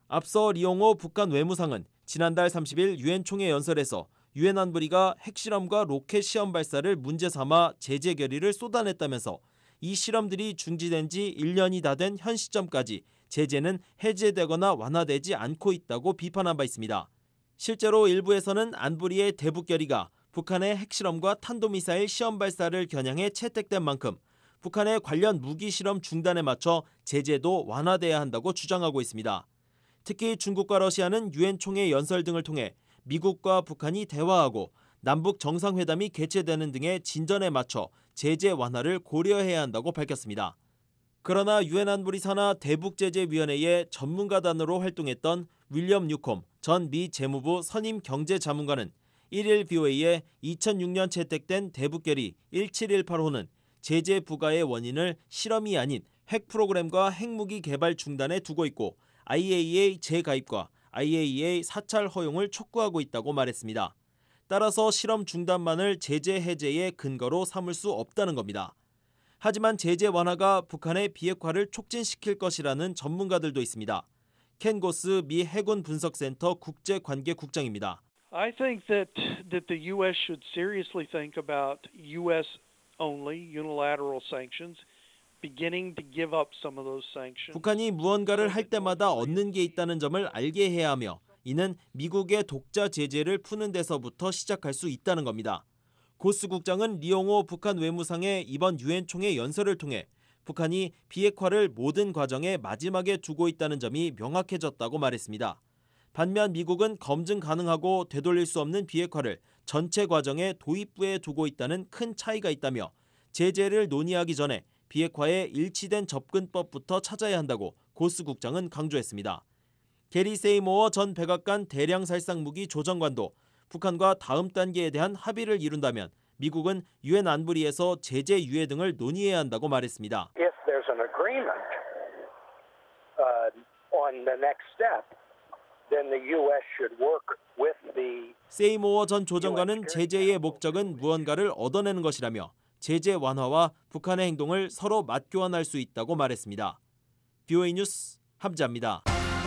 앞서 리용호 북한 외무상은 지난달 30일 유엔 총회 연설에서 유엔 안보리가 핵실험과 로켓 시험 발사를 문제 삼아 제재 결의를 쏟아냈다면서 이 실험들이 중지된 지 1년이 다 된 현 시점까지 제재는 해제되거나 완화되지 않고 있다고 비판한 바 있습니다. 실제로 일부에서는 안보리의 대북 결의가 북한의 핵실험과 탄도미사일 시험 발사를 겨냥해 채택된 만큼 북한의 관련 무기 실험 중단에 맞춰 제재도 완화돼야 한다고 주장하고 있습니다. 특히 중국과 러시아는 유엔 총회 연설 등을 통해 미국과 북한이 대화하고 남북 정상회담이 개최되는 등의 진전에 맞춰 제재 완화를 고려해야 한다고 밝혔습니다. 그러나 유엔 안보리 산하 대북제재위원회의 전문가단으로 활동했던 윌리엄 뉴콤 전 미 재무부 선임 경제자문관은 1일 VOA에 2006년 채택된 대북결의 1718호는 제재 부과의 원인을 실험이 아닌 핵 프로그램과 핵무기 개발 중단에 두고 있고 IAEA 재가입과 IAEA 사찰 허용을 촉구하고 있다고 말했습니다. 따라서 실험 중단만을 제재 해제의 근거로 삼을 수 없다는 겁니다. 하지만 제재 완화가 북한의 비핵화를 촉진시킬 것이라는 전문가들도 있습니다. 켄 고스 미 해군 분석센터 국제관계국장입니다. I think that the U.S. should seriously think about U.S. only unilateral sanctions, beginning to give up some of those sanctions. 북한이 무언가를 할 때마다 얻는 게 있다는 점을 알게 해야 하며 이는 미국의 독자 제재를 푸는 데서부터 시작할 수 있다는 겁니다. 고스 국장은 리용호 북한 외무상의 이번 유엔 총회 연설을 통해 북한이 비핵화를 모든 과정의 마지막에 두고 있다는 점이 명확해졌다고 말했습니다. 반면 미국은 검증 가능하고 되돌릴 수 없는 비핵화를 전체 과정의 도입부에 두고 있다는 큰 차이가 있다며 제재를 논의하기 전에 비핵화의 일치된 접근법부터 찾아야 한다고 고스 국장은 강조했습니다. 게리 세이모어 전 백악관 대량살상무기 조정관도 북한과 다음 단계에 대한 합의를 이룬다면 미국은 유엔 안보리에서 제재 유예 등을 논의해야 한다고 말했습니다. If there's an agreement on the next step, then the U.S. should work with the 세이모어 전 조정관은 제재의 목적은 무언가를 얻어내는 것이라며 제재 완화와 북한의 행동을 서로 맞교환할 수 있다고 말했습니다. VOA 뉴스 함자입니다.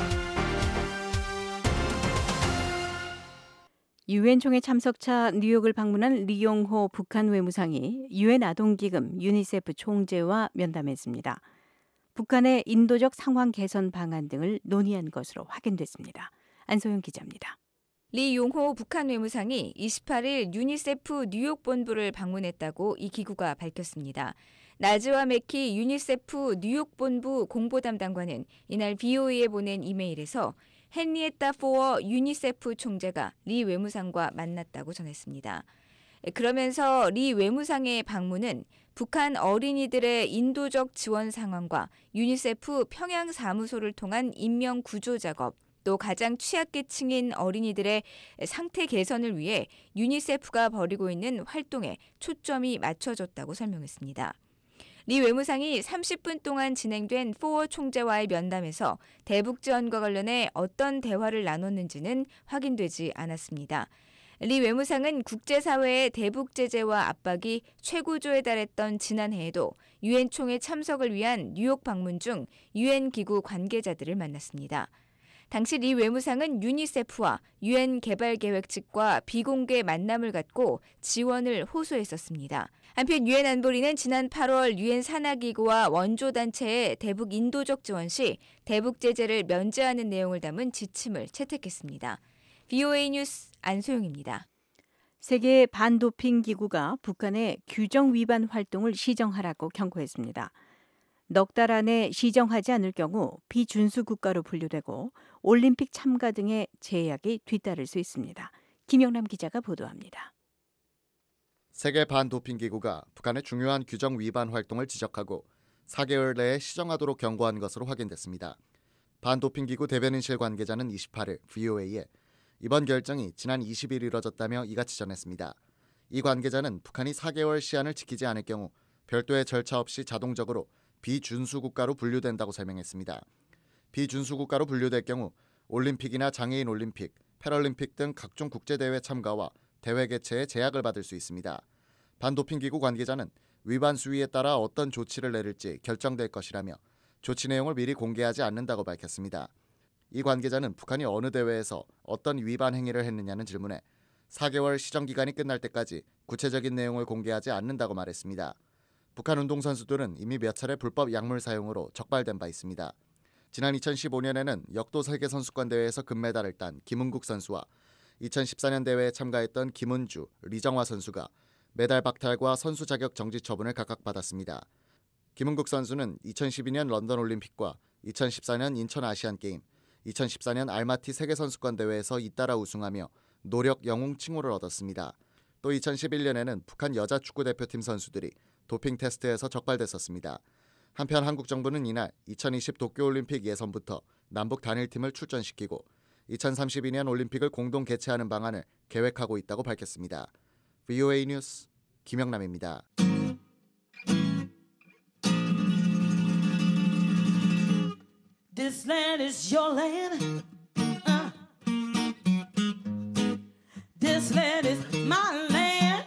유엔 총회 참석차 뉴욕을 방문한 리용호 북한 외무상이 유엔 아동기금 유니세프 총재와 면담했습니다. 북한의 인도적 상황 개선 방안 등을 논의한 것으로 확인됐습니다. 안소영 기자입니다. 리 용호 북한 외무상이 28일 유니세프 뉴욕 본부를 방문했다고 이 기구가 밝혔습니다. 나즈와 메키 유니세프 뉴욕 본부 공보 담당관은 이날 VOA에 보낸 이메일에서 헨리에타 포어 유니세프 총재가 리 외무상과 만났다고 전했습니다. 그러면서 리 외무상의 방문은 북한 어린이들의 인도적 지원 상황과 유니세프 평양 사무소를 통한 인명 구조 작업, 또 가장 취약계층인 어린이들의 상태 개선을 위해 유니세프가 벌이고 있는 활동에 초점이 맞춰졌다고 설명했습니다. 리 외무상이 30분 동안 진행된 포어 총재와의 면담에서 대북 지원과 관련해 어떤 대화를 나눴는지는 확인되지 않았습니다. 리 외무상은 국제사회의 대북 제재와 압박이 최고조에 달했던 지난해에도 유엔 총회 참석을 위한 뉴욕 방문 중 유엔 기구 관계자들을 만났습니다. 당시 리 외무상은 유니세프와 유엔 개발계획 측과 비공개 만남을 갖고 지원을 호소했었습니다. 한편 유엔 안보리는 지난 8월 유엔 산하기구와 원조단체의 대북 인도적 지원 시 대북 제재를 면제하는 내용을 담은 지침을 채택했습니다. VOA 뉴스 안소영입니다. 세계 반도핑 기구가 북한의 규정 위반 활동을 시정하라고 경고했습니다. 넉 달 안에 시정하지 않을 경우 비준수 국가로 분류되고 올림픽 참가 등의 제약이 뒤따를 수 있습니다. 김영남 기자가 보도합니다. 세계 반도핑기구가 북한의 중요한 규정 위반 활동을 지적하고 4개월 내에 시정하도록 경고한 것으로 확인됐습니다. 반도핑기구 대변인실 관계자는 28일 VOA에 이번 결정이 지난 20일 이뤄졌다며 이같이 전했습니다. 이 관계자는 북한이 4개월 시한을 지키지 않을 경우 별도의 절차 없이 자동적으로 비준수 국가로 분류된다고 설명했습니다. 비준수 국가로 분류될 경우 올림픽이나 장애인 올림픽, 패럴림픽 등 각종 국제대회 참가와 대회 개최에 제약을 받을 수 있습니다. 반도핑기구 관계자는 위반 수위에 따라 어떤 조치를 내릴지 결정될 것이라며 조치 내용을 미리 공개하지 않는다고 밝혔습니다. 이 관계자는 북한이 어느 대회에서 어떤 위반 행위를 했느냐는 질문에 4개월 시정 기간이 끝날 때까지 구체적인 내용을 공개하지 않는다고 말했습니다. 북한 운동선수들은 이미 몇 차례 불법 약물 사용으로 적발된 바 있습니다. 지난 2015년에는 역도 세계선수권 대회에서 금메달을 딴 김은국 선수와 2014년 대회에 참가했던 김은주, 리정화 선수가 메달 박탈과 선수 자격 정지 처분을 각각 받았습니다. 김은국 선수는 2012년 런던 올림픽과 2014년 인천 아시안게임, 2014년 알마티 세계선수권 대회에서 잇따라 우승하며 노력 영웅 칭호를 얻었습니다. 또 2011년에는 북한 여자 축구대표팀 선수들이 도핑 테스트에서 적발됐었습니다. 한편 한국 정부는 이날 2020 도쿄올림픽 예선부터 남북 단일팀을 출전시키고 2032년 올림픽을 공동 개최하는 방안을 계획하고 있다고 밝혔습니다. VOA 뉴스 김영남입니다. This land is your land. This land is my land.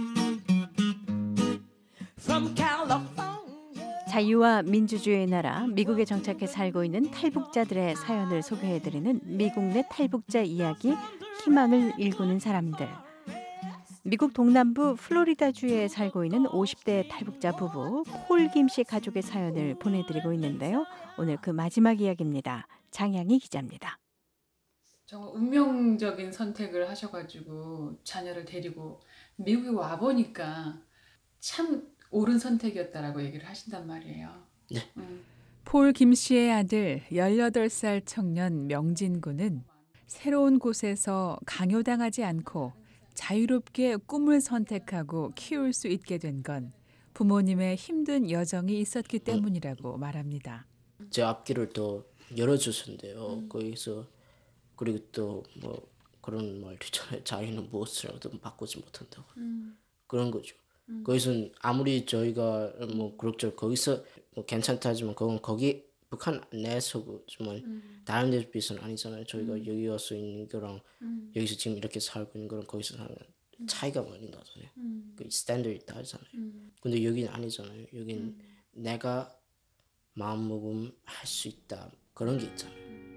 From California. 자유와 민주주의의 나라 미국에 정착해 살고 있는 탈북자들의 사연을 소개해드리는 미국 내 탈북자 이야기, 희망을 일구는 사람들. 미국 동남부 플로리다주에 살고 있는 50대 탈북자 부부 폴 김 씨 가족의 사연을 보내드리고 있는데요. 오늘 그 마지막 이야기입니다. 장양희 기자입니다. 정말 운명적인 선택을 하셔가지고 자녀를 데리고 미국에 와보니까 참 옳은 선택이었다라고 얘기를 하신단 말이에요. 네. 폴 김 씨의 아들 18살 청년 명진 군은 새로운 곳에서 강요당하지 않고 자유롭게 꿈을 선택하고 키울 수 있게 된 건 부모님의 힘든 여정이 있었기 때문이라고 말합니다. 제 앞길을 또 열어주신대요. 거기서 그리고 또 뭐 그런 말도 있잖아요. 자기는 무엇이라도 바꾸지 못한다고. 그런 거죠. 거기서 아무리 저희가 뭐 그럭저럭 거기서 뭐 괜찮다 하지만 그건 거기 북한 내에서지만 다른 데 비해서는 아니잖아요. 저희가 여기 와서 있는 거랑 여기서 지금 이렇게 살고 있는 거랑 거기서 사는 차이가 많이 나잖아요. 그 스탠더드 다르잖아요. 근데 여기는 아니잖아요. 여기는 내가 마음먹음 할 수 있다 그런 게 있잖아요.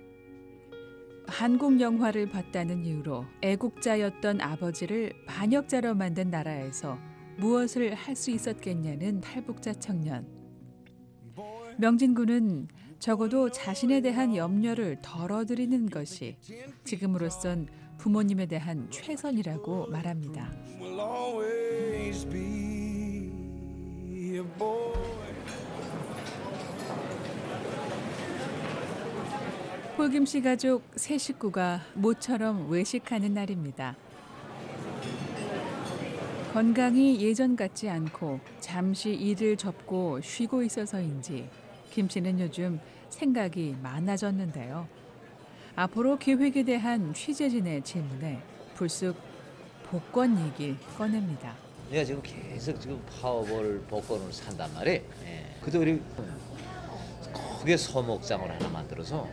한국 영화를 봤다는 이유로 애국자였던 아버지를 반역자로 만든 나라에서 무엇을 할 수 있었겠냐는 탈북자 청년. 명진군은 적어도 자신에 대한 염려를 덜어드리는 것이 지금으로선 부모님에 대한 최선이라고 말합니다. 폴김씨 가족 세 식구가 모처럼 외식하는 날입니다. 건강이 예전 같지 않고 잠시 일을 접고 쉬고 있어서인지 김 씨는 요즘 생각이 많아졌는데요. 앞으로 계획에 대한 취재진의 질문에 불쑥 복권 얘기를 꺼냅니다. 내가 지금 계속 파워볼 복권을 산단 말이에요. 그때 우리 크게 소목장을 하나 만들어서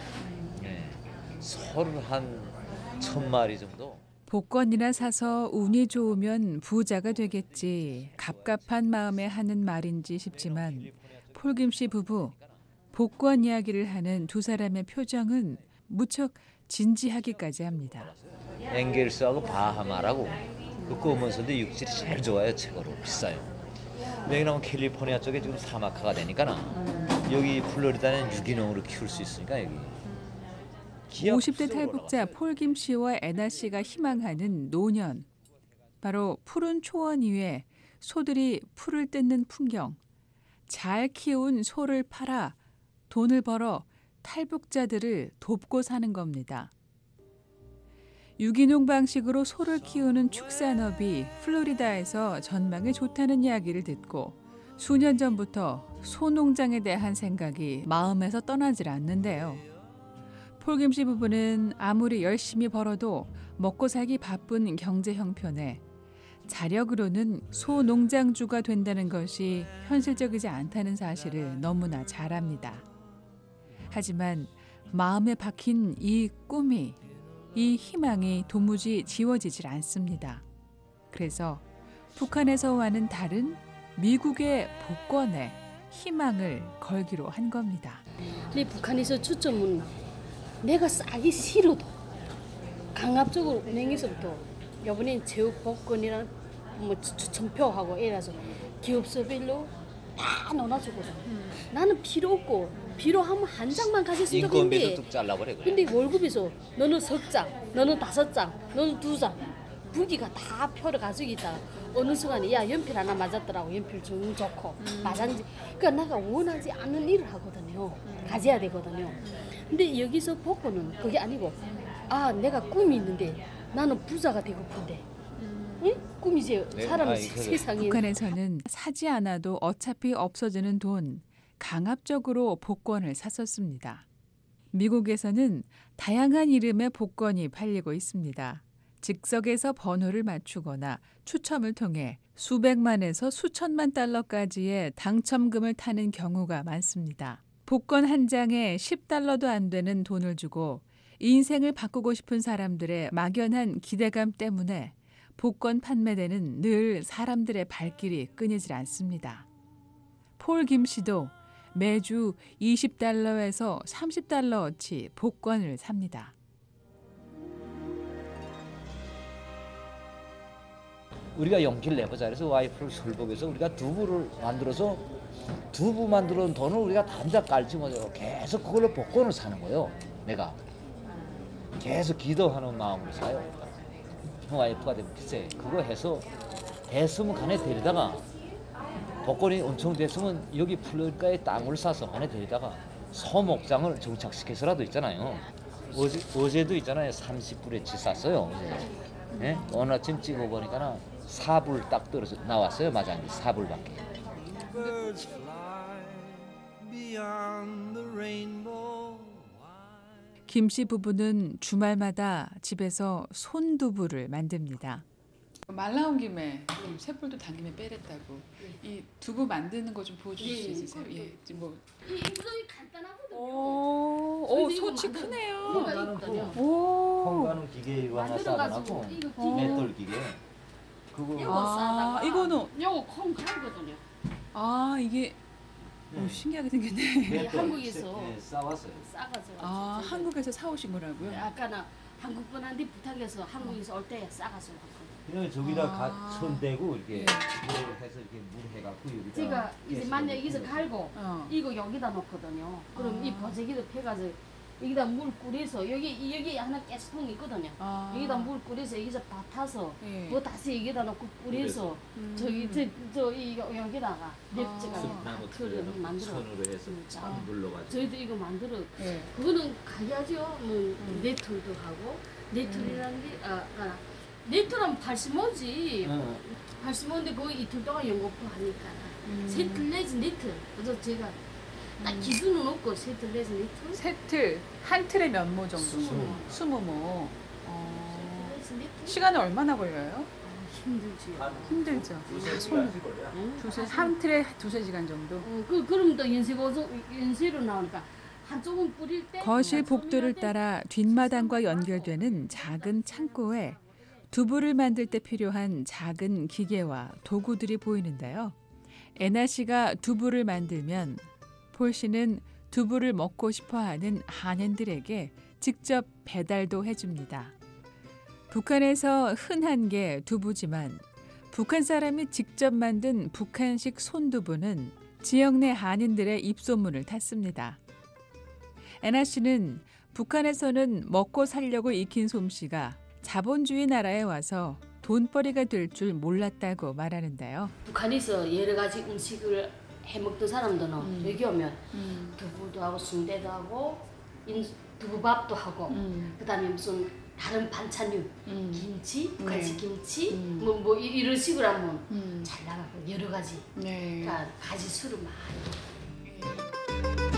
소를 한 1,000마리 정도. 복권이나 사서 운이 좋으면 부자가 되겠지. 갑갑한 마음에 하는 말인지 싶지만 폴김 씨 부부 복권 이야기를 하는 두 사람의 표정은 무척 진지하기까지 합니다. 엥겔스하고 바하마라고 그 꼬문서인데 육질이 제일 좋아요. 최고로 비싸요. 왜냐면 캘리포니아 쪽에 지금 사막화가 되니까 여기 플로리다는 유기농으로 키울 수 있으니까 여기. 50대 탈북자 폴김 씨와 애나 씨가 희망하는 노년. 바로 푸른 초원 위에 소들이 풀을 뜯는 풍경. 잘 키운 소를 팔아 돈을 벌어 탈북자들을 돕고 사는 겁니다. 유기농 방식으로 소를 키우는 축산업이 플로리다에서 전망이 좋다는 이야기를 듣고 수년 전부터 소농장에 대한 생각이 마음에서 떠나질 않는데요. 폴김 씨 부부는 아무리 열심히 벌어도 먹고 살기 바쁜 경제 형편에 자력으로는 소농장주가 된다는 것이 현실적이지 않다는 사실을 너무나 잘 압니다. 하지만 마음에 박힌 이 꿈이, 이 희망이 도무지 지워지질 않습니다. 그래서 북한에서와는 다른 미국의 복권에 희망을 걸기로 한 겁니다. 근데 북한에서 초점은 내가 싸기 싫어도 강압적으로 은행에서부터 이번엔 제휴 복권이랑 뭐 추천표하고 이래서 기업소별로 다 넣어주거든. 나는 필요 없고 필요하면 한 장만 가졌으면 좋겠는데 인건비도 뚝 잘라버려. 근데 월급에서 너는 3장, 너는 5장, 너는 2장 부기가 다 표를 가지고 있다. 어느 순간에 야 연필 하나 맞았더라고. 연필 좀 좋고 맞았는지. 그러니까 내가 원하지 않는 일을 하거든요. 가져야 되거든요. 근데 여기서 복권은 그게 아니고 내가 꿈이 있는데 나는 부자가 되고픈데 응? 꿈이지. 사람은 세상에. 북한에서는 사지 않아도 어차피 없어지는 돈, 강압적으로 복권을 샀었습니다. 미국에서는 다양한 이름의 복권이 팔리고 있습니다. 즉석에서 번호를 맞추거나 추첨을 통해 수백만에서 수천만 달러까지의 당첨금을 타는 경우가 많습니다. 복권 한 장에 $10도 안 되는 돈을 주고 인생을 바꾸고 싶은 사람들의 막연한 기대감 때문에 복권 판매대는 늘 사람들의 발길이 끊이질 않습니다. 폴 김 씨도 매주 $20에서 $30어치 복권을 삽니다. 우리가 용기를 내보자. 그래서 와이프를 설복해서 우리가 두부를 만들어서 두부 만들어온 돈을 우리가 단자 깔지 못해요. 계속 그걸로 복권을 사는 거예요. 내가 계속 기도하는 마음으로 사요. 와이프가 되면 글쎄 그거 해서 됐으면 간에 데리다가 복권이 엄청 됐으면 여기 플로리다에 땅을 사서 간에 데리다가 소목장을 정착시켜서라도 있잖아요. 어제도 있잖아요. 30불어치 샀어요. 네? 오늘 아침 찍어보니까 4불 딱 떨어져 나왔어요. 마장이 4불밖에. 김 씨 부부는 주말마다 집에서 손두부를 만듭니다. 말 나온 김에 쇳불도 당김에 빼랬다고 이 두부 만드는 거 좀 보여주실 수 있으세요? 예, 뭐 이거이 간단하거든요. 오, 소치 크네요. 콩가는 기계 이거 하나 싸가지고 맷돌 기계. 그거 이거 싸다가 이거는 요거 콩 갈거든요. 이게 오, 신기하게 생겼네. 한국에서 싸왔어요. 싸가지고. 아, 한국에서 사오신 거라고요? 아까는 한국 분한테 부탁해서 한국에서 올 때 싸가지고 왔거든요. 그냥 저기다 손 대고 이렇게 물을 해서 이렇게 물 해갖고 여기다. 제가 이제 만약 여기서 갈고 이거 여기다 놓거든요. 그럼 이 버제기도 펴가지고 여기다 물 끓여서 여기 하나 가스통 있거든요. 여기다 물 끓여서 여기서 밥 타서 뭐 다시 여기다 놓고 끓여서 저기 여기다가 냅제가 만들어. 손으로 해서 쫙 눌러가지고. 저희도 이거 만들어. 그거는 가야죠. 뭐 네트도 하고 네트라는 게 네트는 85지. 85인데 거의 이틀 동안 연거푸 하니까 세틀 내지 네트. 그래서 제가 딱 기준은 없고 세틀 내지 네트. 세틀 한 틀에 몇 모 정도? 20모. 시간은 얼마나 걸려요? 힘들죠. 한 틀에 2-3시간 정도. 그럼 또 연세로 나오니까 한쪽은 뿌릴 때. 거실 복도를 따라 뒷마당과 연결되는 작은 창고에 두부를 만들 때 필요한 작은 기계와 도구들이 보이는데요. 애나 씨가 두부를 만들면 폴 씨는 두부를 먹고 싶어하는 한인들에게 직접 배달도 해줍니다. 북한에서 흔한 게 두부지만 북한 사람이 직접 만든 북한식 손두부는 지역 내 한인들의 입소문을 탔습니다. 애나 씨는 북한에서는 먹고 살려고 익힌 솜씨가 자본주의 나라에 와서 돈벌이가 될 줄 몰랐다고 말하는데요. 북한에서 여러 가지 음식을 해먹던 사람들은 여기 오면 두부도 하고 순대도 하고 두부밥도 하고 그다음에 무슨 다른 반찬류 김치, 북한식 김치 뭐 이런 식으로 하면 잘 나가고 여러 가지 가지 수를 많이.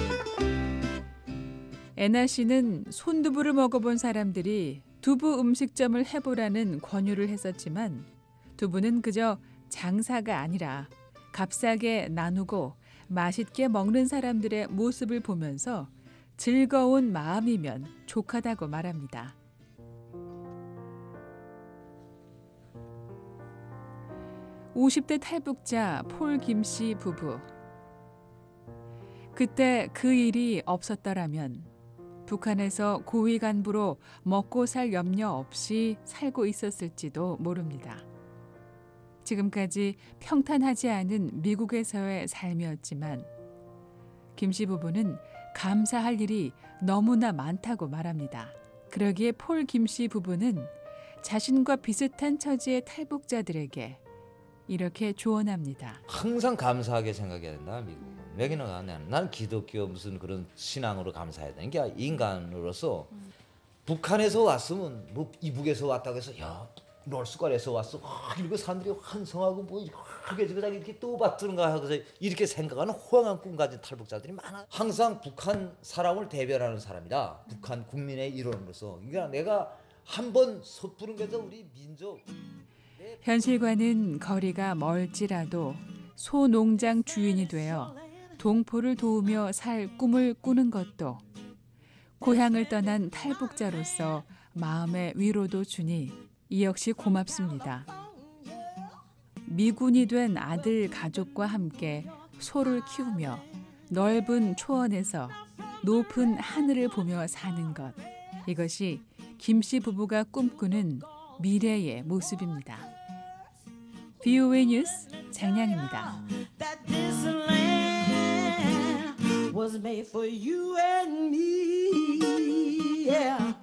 애나 씨는 손두부를 먹어본 사람들이 두부 음식점을 해보라는 권유를 했었지만 두부는 그저 장사가 아니라 값싸게 나누고 맛있게 먹는 사람들의 모습을 보면서 즐거운 마음이면 족하다고 말합니다. (50대) 탈북자 폴 김씨 부부. 그때 그 일이 없었더라면 북한에서 고위 간부로 먹고 살 염려 없이 살고 있었을지도 모릅니다. 지금까지 평탄하지 않은 미국에서의 삶이었지만 김씨 부부는 감사할 일이 너무나 많다고 말합니다. 그러기에 폴 김씨 부부는 자신과 비슷한 처지의 탈북자들에게 이렇게 조언합니다. 항상 감사하게 생각해야 된다, 미국은. 왜냐면 난 기독교 무슨 그런 신앙으로 감사해야 되는 게 인간으로서 북한에서 왔으면 뭐 이북에서 왔다고 해서 야 롤스권에서 왔어. 이렇게 사람들이 환성하고 뭐 이렇게 또 받드는가 하고서 이렇게 생각하는 호황한 꿈 가진 탈북자들이 많아. 항상 북한 사람을 대변하는 사람이다. 북한 국민의 일원으로서. 그러니까 내가 한번 섣부른 게서 우리 민족. 현실과는 거리가 멀지라도 소농장 주인이 되어 동포를 도우며 살 꿈을 꾸는 것도 고향을 떠난 탈북자로서 마음의 위로도 주니 이 역시 고맙습니다. 미군이 된 아들 가족과 함께 소를 키우며 넓은 초원에서 높은 하늘을 보며 사는 것. 이것이 김씨 부부가 꿈꾸는 미래의 모습입니다. VOA 뉴스 장량입니다. Was made for you and me, yeah.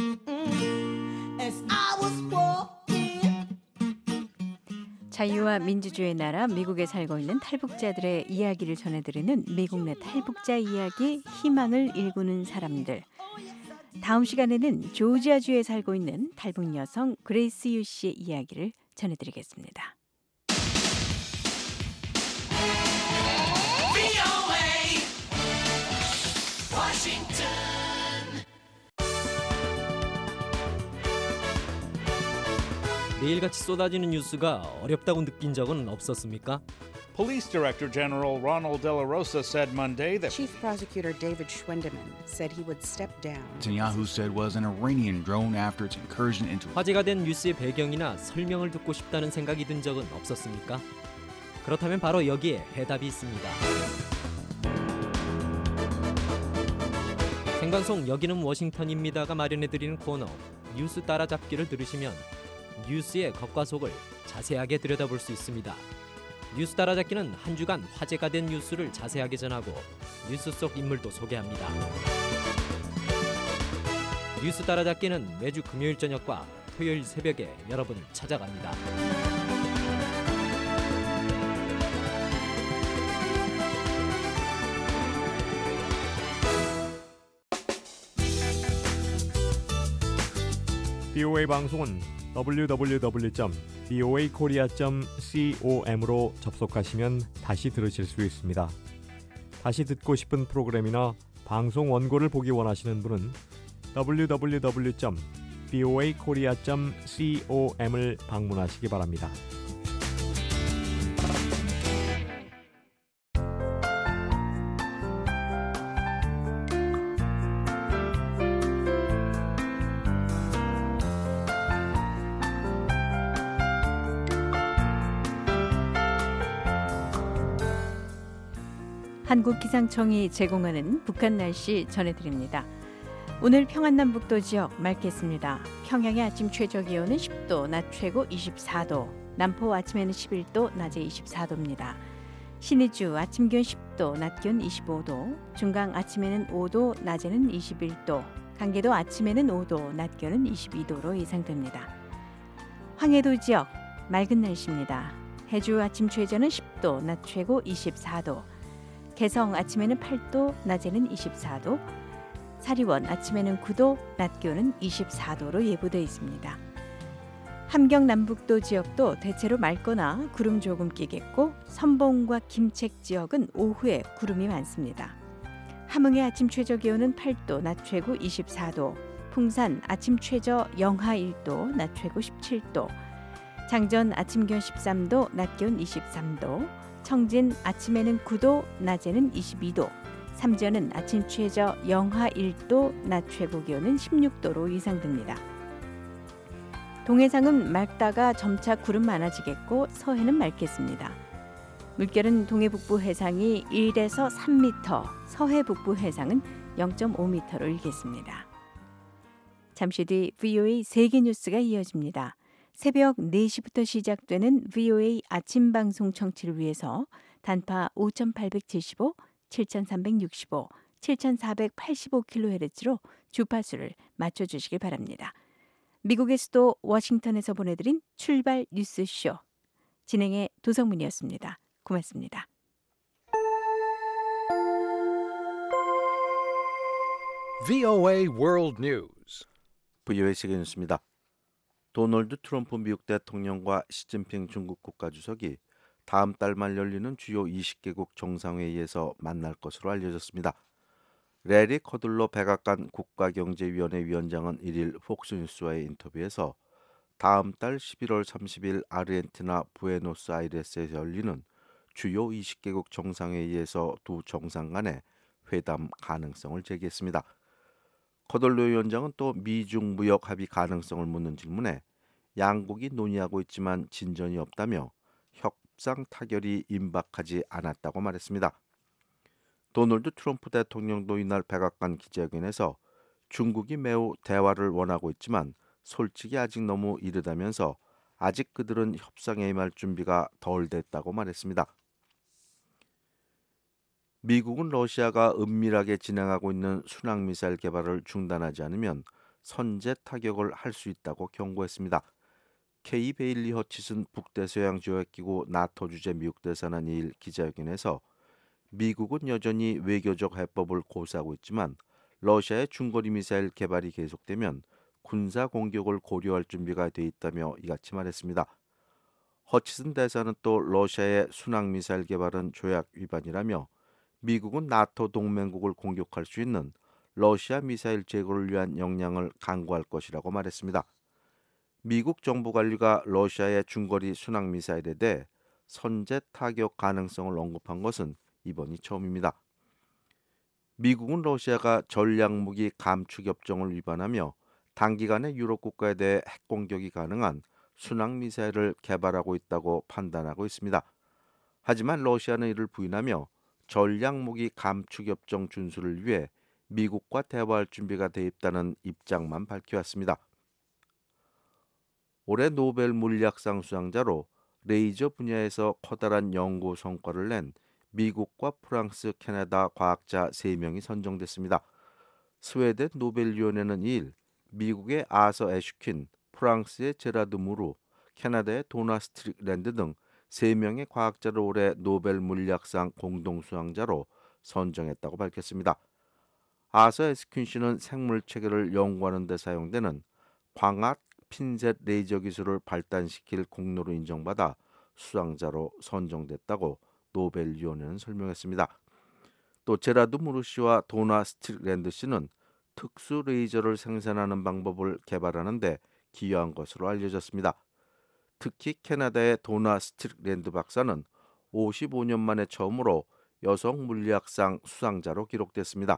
As I was walking. 자유와 민주주의의 나라 미국에 살고 있는 탈북자들의 이야기를 전해드리는 미국 내 탈북자 이야기, 희망을 일구는 사람들. 다음 시간에는 조지아주에 살고 있는 탈북 여성 그레이스 유 씨의 이야기를 전해드리겠습니다. 매일같이 쏟아지는 뉴스가 어렵다고 느낀 적은 없었습니까? Police Director General Ronald De La Rosa said Monday that Chief Prosecutor David Schwendeman said he would step down. Netanyahu said was an Iranian drone after its incursion into. 화제가 된 뉴스의 배경이나 설명을 듣고 싶다는 생각이 든 적은 없었습니까? 그렇다면 바로 여기에 해답이 있습니다. 생방송 여기는 워싱턴입니다가 마련해드리는 코너 뉴스 따라잡기를 들으시면 뉴스의 겉과 속을 자세하게 들여다볼 수 있습니다. 뉴스 따라잡기는 한 주간 화제가 된 뉴스를 자세하게 전하고 뉴스 속 인물도 소개합니다. 뉴스 따라잡기는 매주 금요일 저녁과 토요일 새벽에 여러분을 찾아갑니다. BOA 방송은 www.boakorea.com으로 접속하시면 다시 들으실 수 있습니다. 다시 듣고 싶은 프로그램이나 방송 원고를 보기 원하시는 분은 www.boakorea.com을 방문하시기 바랍니다. 한국기상청이 제공하는 북한 날씨 전해드립니다. 오늘 평안남북도 지역 맑겠습니다. 평양의 아침 최저기온은 10도, 낮 최고 24도, 남포 아침에는 11도, 낮에 24도입니다. 신의주 아침 기온 10도, 낮 기온 25도, 중강 아침에는 5도, 낮에는 21도, 강계도 아침에는 5도, 낮 기온은 22도로 예상됩니다. 황해도 지역 맑은 날씨입니다. 해주 아침 최저는 10도, 낮 최고 24도, 개성 아침에는 8도, 낮에는 24도, 사리원 아침에는 9도, 낮 기온은 24도로 예보되어 있습니다. 함경 남북도 지역도 대체로 맑거나 구름 조금 끼겠고 선봉과 김책 지역은 오후에 구름이 많습니다. 함흥의 아침 최저 기온은 8도, 낮 최고 24도, 풍산 아침 최저 영하 1도, 낮 최고 17도, 장전 아침 기온 13도, 낮 기온 23도, 청진 아침에는 9도, 낮에는 22도, 삼전은 아침 최저 영하 1도, 낮 최고 기온은 16도로 예상됩니다. 동해상은 맑다가 점차 구름 많아지겠고 서해는 맑겠습니다. 물결은 동해 북부 해상이 1에서 3m, 서해 북부 해상은 0.5m로 일겠습니다. 잠시 뒤 VOA 세계 뉴스가 이어집니다. 새벽 4시부터 시작되는 VOA 아침 방송 청취를 위해서 단파 5875, 7365, 7485kHz로 주파수를 맞춰주시기 바랍니다. 미국의 수도 워싱턴에서 보내드린 출발 뉴스쇼. 진행의 도성문이었습니다. 고맙습니다. VOA World News. VOA 세계 뉴스입니다. 도널드 트럼프 미국 대통령과 시진핑 중국 국가주석이 다음 달 말 열리는 주요 20개국 정상회의에서 만날 것으로 알려졌습니다. 레리 커들러 백악관 국가경제위원회 위원장은 1일 폭스뉴스와의 인터뷰에서 다음 달 11월 30일 아르헨티나 부에노스아이레스에서 열리는 주요 20개국 정상회의에서 두 정상 간의 회담 가능성을 제기했습니다. 커들러 위원장은 또 미중 무역 합의 가능성을 묻는 질문에 양국이 논의하고 있지만 진전이 없다며 협상 타결이 임박하지 않았다고 말했습니다. 도널드 트럼프 대통령도 이날 백악관 기자회견에서 중국이 매우 대화를 원하고 있지만 솔직히 아직 너무 이르다면서 아직 그들은 협상에 임할 준비가 덜 됐다고 말했습니다. 미국은 러시아가 은밀하게 진행하고 있는 순항미사일 개발을 중단하지 않으면 선제 타격을 할 수 있다고 경고했습니다. 케이 베일리 허치슨 북대서양조약기구 나토 주재 미국 대사는 2일 기자회견에서 미국은 여전히 외교적 해법을 고수하고 있지만 러시아의 중거리 미사일 개발이 계속되면 군사 공격을 고려할 준비가 돼 있다며 이같이 말했습니다. 허치슨 대사는 또 러시아의 순항 미사일 개발은 조약 위반이라며 미국은 나토 동맹국을 공격할 수 있는 러시아 미사일 제거를 위한 역량을 강구할 것이라고 말했습니다. 미국 정부 관리가 러시아의 중거리 순항 미사일에 대해 선제 타격 가능성을 언급한 것은 이번이 처음입니다. 미국은 러시아가 전략무기 감축 협정을 위반하며 단기간에 유럽 국가에 대해 핵 공격이 가능한 순항 미사일을 개발하고 있다고 판단하고 있습니다. 하지만 러시아는 이를 부인하며 전략무기 감축 협정 준수를 위해 미국과 대화할 준비가 돼 있다는 입장만 밝혀왔습니다. 올해 노벨 물리학상 수상자로 레이저 분야에서 커다란 연구 성과를 낸 미국과 프랑스, 캐나다 과학자 3명이 선정됐습니다. 스웨덴 노벨위원회는 2일 미국의 아서 애슈킨, 프랑스의 제라드 무르, 캐나다의 도나 스트릭랜드 등 3명의 과학자를 올해 노벨 물리학상 공동 수상자로 선정했다고 밝혔습니다. 아서 애슈킨 씨는 생물 체계를 연구하는 데 사용되는 광학 핀셋 레이저 기술을 발달시킬 공로로 인정받아 수상자로 선정됐다고 노벨위원회는 설명했습니다. 또 제라드 무르 씨와 도나 스트릭랜드 씨는 특수 레이저를 생산하는 방법을 개발하는 데 기여한 것으로 알려졌습니다. 특히 캐나다의 도나 스트릭랜드 박사는 55년 만에 처음으로 여성 물리학상 수상자로 기록됐습니다.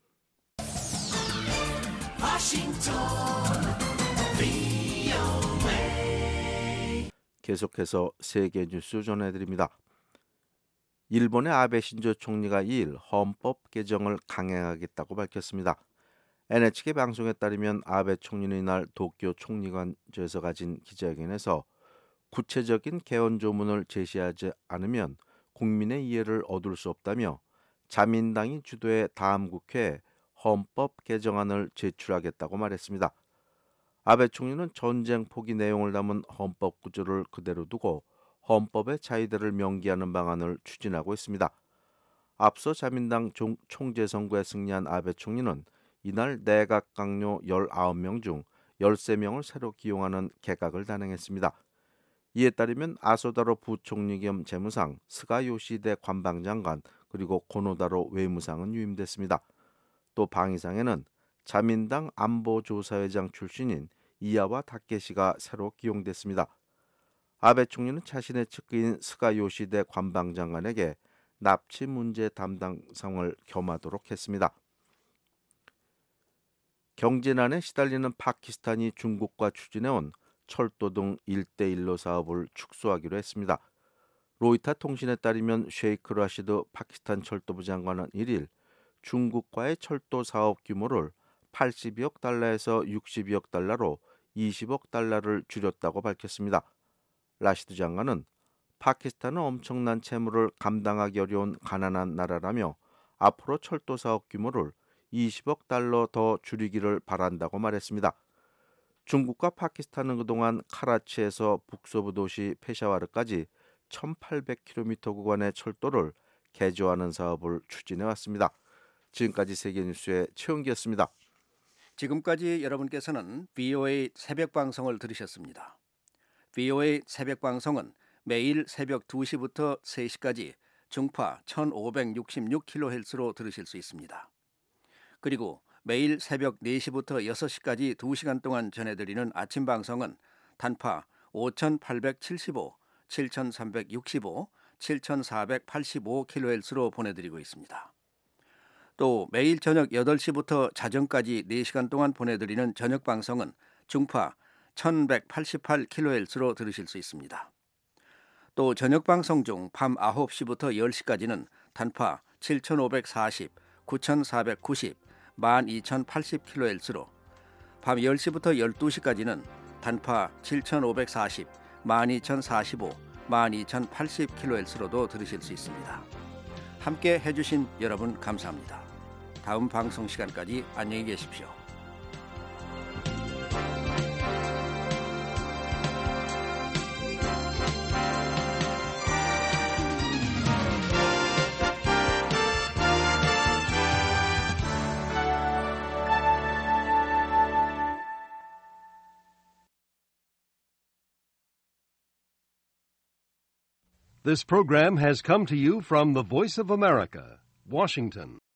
계속해서 세계 뉴스 전해드립니다. 일본의 아베 신조 총리가 2일 헌법 개정을 강행하겠다고 밝혔습니다. NHK 방송에 따르면 아베 총리는 이날 도쿄 총리관저에서 가진 기자회견에서 구체적인 개헌 조문을 제시하지 않으면 국민의 이해를 얻을 수 없다며 자민당이 주도해 다음 국회에 헌법 개정안을 제출하겠다고 말했습니다. 아베 총리는 전쟁 포기 내용을 담은 헌법 구조를 그대로 두고 헌법의 자유대를 명기하는 방안을 추진하고 있습니다. 앞서 자민당 총재 선거에 승리한 아베 총리는 이날 내각 강요 19명 중 13명을 새로 기용하는 개각을 단행했습니다. 이에 따르면 아소다로 부총리 겸 재무상, 스가 요시대 관방장관, 그리고 고노다로 외무상은 유임됐습니다. 또 방위상에는 자민당 안보조사회장 출신인 이야와 다케시가 새로 기용됐습니다. 아베 총리는 자신의 측근인 스가 요시대 관방장관에게 납치 문제 담당상을 겸하도록 했습니다. 경제난에 시달리는 파키스탄이 중국과 추진해온 철도 등 1:1로 사업을 축소하기로 했습니다. 로이터 통신에 따르면 셰이크 라시드 파키스탄 철도부 장관은 1일 중국과의 철도 사업 규모를 80억 달러에서 60억 달러로 20억 달러를 줄였다고 밝혔습니다. 라시드 장관은 파키스탄은 엄청난 채무를 감당하기 어려운 가난한 나라라며 앞으로 철도 사업 규모를 20억 달러 더 줄이기를 바란다고 말했습니다. 중국과 파키스탄은 그동안 카라치에서 북서부 도시 페샤와르까지 1800km 구간의 철도를 개조하는 사업을 추진해왔습니다. 지금까지 세계뉴스의 최은기였습니다. 지금까지 여러분께서는 VOA 새벽방송을 들으셨습니다. VOA 새벽방송은 매일 새벽 2시부터 3시까지 중파 1566kHz로 들으실 수 있습니다. 그리고 매일 새벽 4시부터 6시까지 2시간 동안 전해드리는 아침 방송은 단파 5875, 7365, 7485kHz로 보내드리고 있습니다. 또 매일 저녁 8시부터 자정까지 4시간 동안 보내드리는 저녁 방송은 중파 1188kHz로 들으실 수 있습니다. 또 저녁 방송 중 밤 9시부터 10시까지는 단파 7540, 9490, 12080kHz로, 밤 10시부터 12시까지는 단파 7540, 12045, 12080kHz로도 들으실 수 있습니다. 함께 해주신 여러분 감사합니다. 다음 방송 시간까지 안녕히 계십시오. This program has come to you from the Voice of America, Washington.